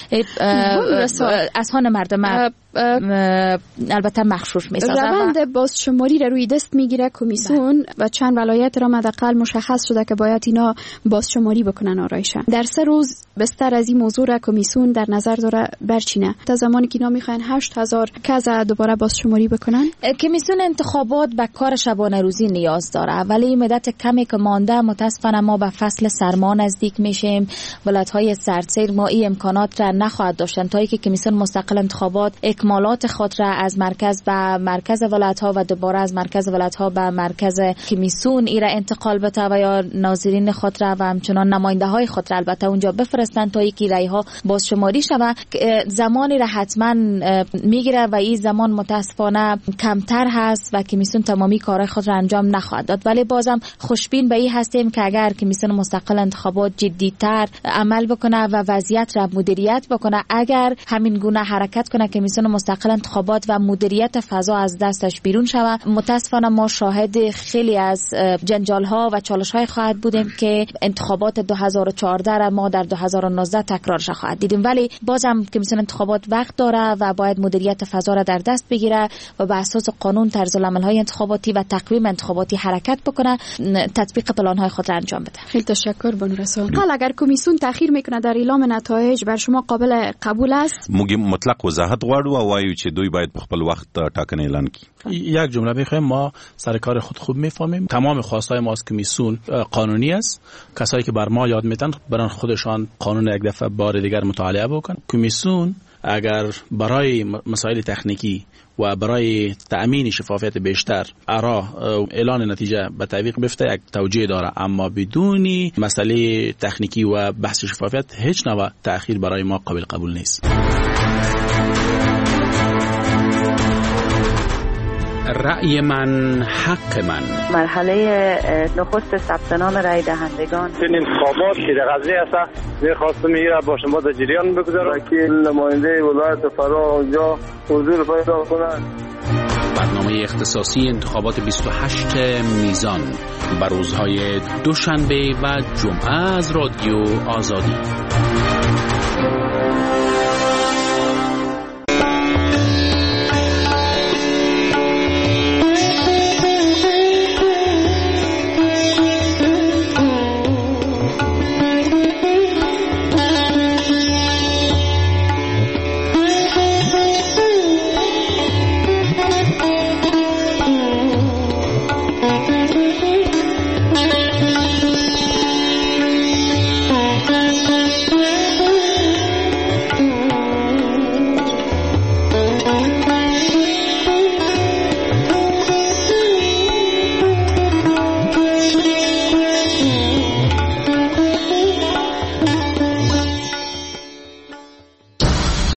اذهان مردم البته مخشوش می‌سازه. روند بازشماری را روی دست میگیره کمیسیون و چند ولایت را حداقل مشخص شده که باید اینا بازشماری بکنن آرایشن. در 3 روز بستر از این موضوع را کمیسیون در نظر داره برچینه. تا زمانی که اینا میخواین 8000 کس دوباره بازشماری بکنن، کمیسیون انتخابات به کار شبانه روزی نیاز داره، ولی مدت کمی که مانده متاسفانه ما به فصل سرما نزدیک میشیم. ولایت‌های سردسیر ما این امکانات را نخواهد داشتن تا اینکه کمیسیون مستقل انتخابات اکمالات خود را از مرکز به مرکز ولایت‌ها و دوباره از مرکز ولایت‌ها به مرکز کمیسیون ایرا انتقال بده و یا ناظرین خود را و همچنان نماینده‌های خود را البته اونجا بفرستند تا اینکه رأی‌ها بازشماری شود. زمانی را حتما میگیره و این زمان متاسفانه کمتر هست و کمیسیون تمامی کارهای خود را انجام نخواهد داد. ولی بازم خوشبین به این هستیم که اگر کمیسیون مستقل انتخابات جدی‌تر عمل بکنه و وضعیت را مدیریت بکنه، اگر همین گونه حرکت کنه کمیسیون مستقل انتخابات و مدیریت فضا از دستش بیرون شود. متاسفانه ما شاهد خیلی از جنجال ها و چالش های خواهد بودیم که انتخابات 2014 را ما در 2019 تکرارش خواهد دیدیم، ولی بازم کمیسیون انتخابات وقت داره و باید مدیریت فضا را در دست بگیره و به اساس قانون طرزالعمل‌های انتخاباتی و تقویم انتخاباتی حرکت بکنه، تطبیق پلان‌های خود را انجام بده. خیلی تشکر بانو رسول. حالا اگر کمیسیون تأخیر میکنه در اعلام نتایج، بر شما قابل قبول است؟ موږ مطلق وضاحت غواړو او وایو چې دوی باید په خپل وخت ټاکنه اعلان کړي. یک جمله میخوایم، ما سر کار خود خوب میفهمیم. تمام خواستای ما از کمیسیون قانونی است. کسایی که بر ما یاد میتن برن خودشان قانون یک دفعه بار دیگر مطالعه بکن. کمیسیون اگر برای مسائل تکنیکی و برای تأمین شفافیت بیشتر اعلان نتیجه به تعویق بفته، یک توجیه داره، اما بدون مسئله تکنیکی و بحث شفافیت هیچ نوع تأخیر برای ما قابل قبول نیست. رأی من حق من. مرحله نخست ثبت نام رای دهندگان این انتخابات که در قضیه است می‌خواستم میگه با شما در جریان بگذارم. وکیل نماینده ولایت فرا اونجا حضور پیدا کنند. برنامه اختصاصی انتخابات 28 میزان بر روزهای دوشنبه و جمعه از رادیو آزادی.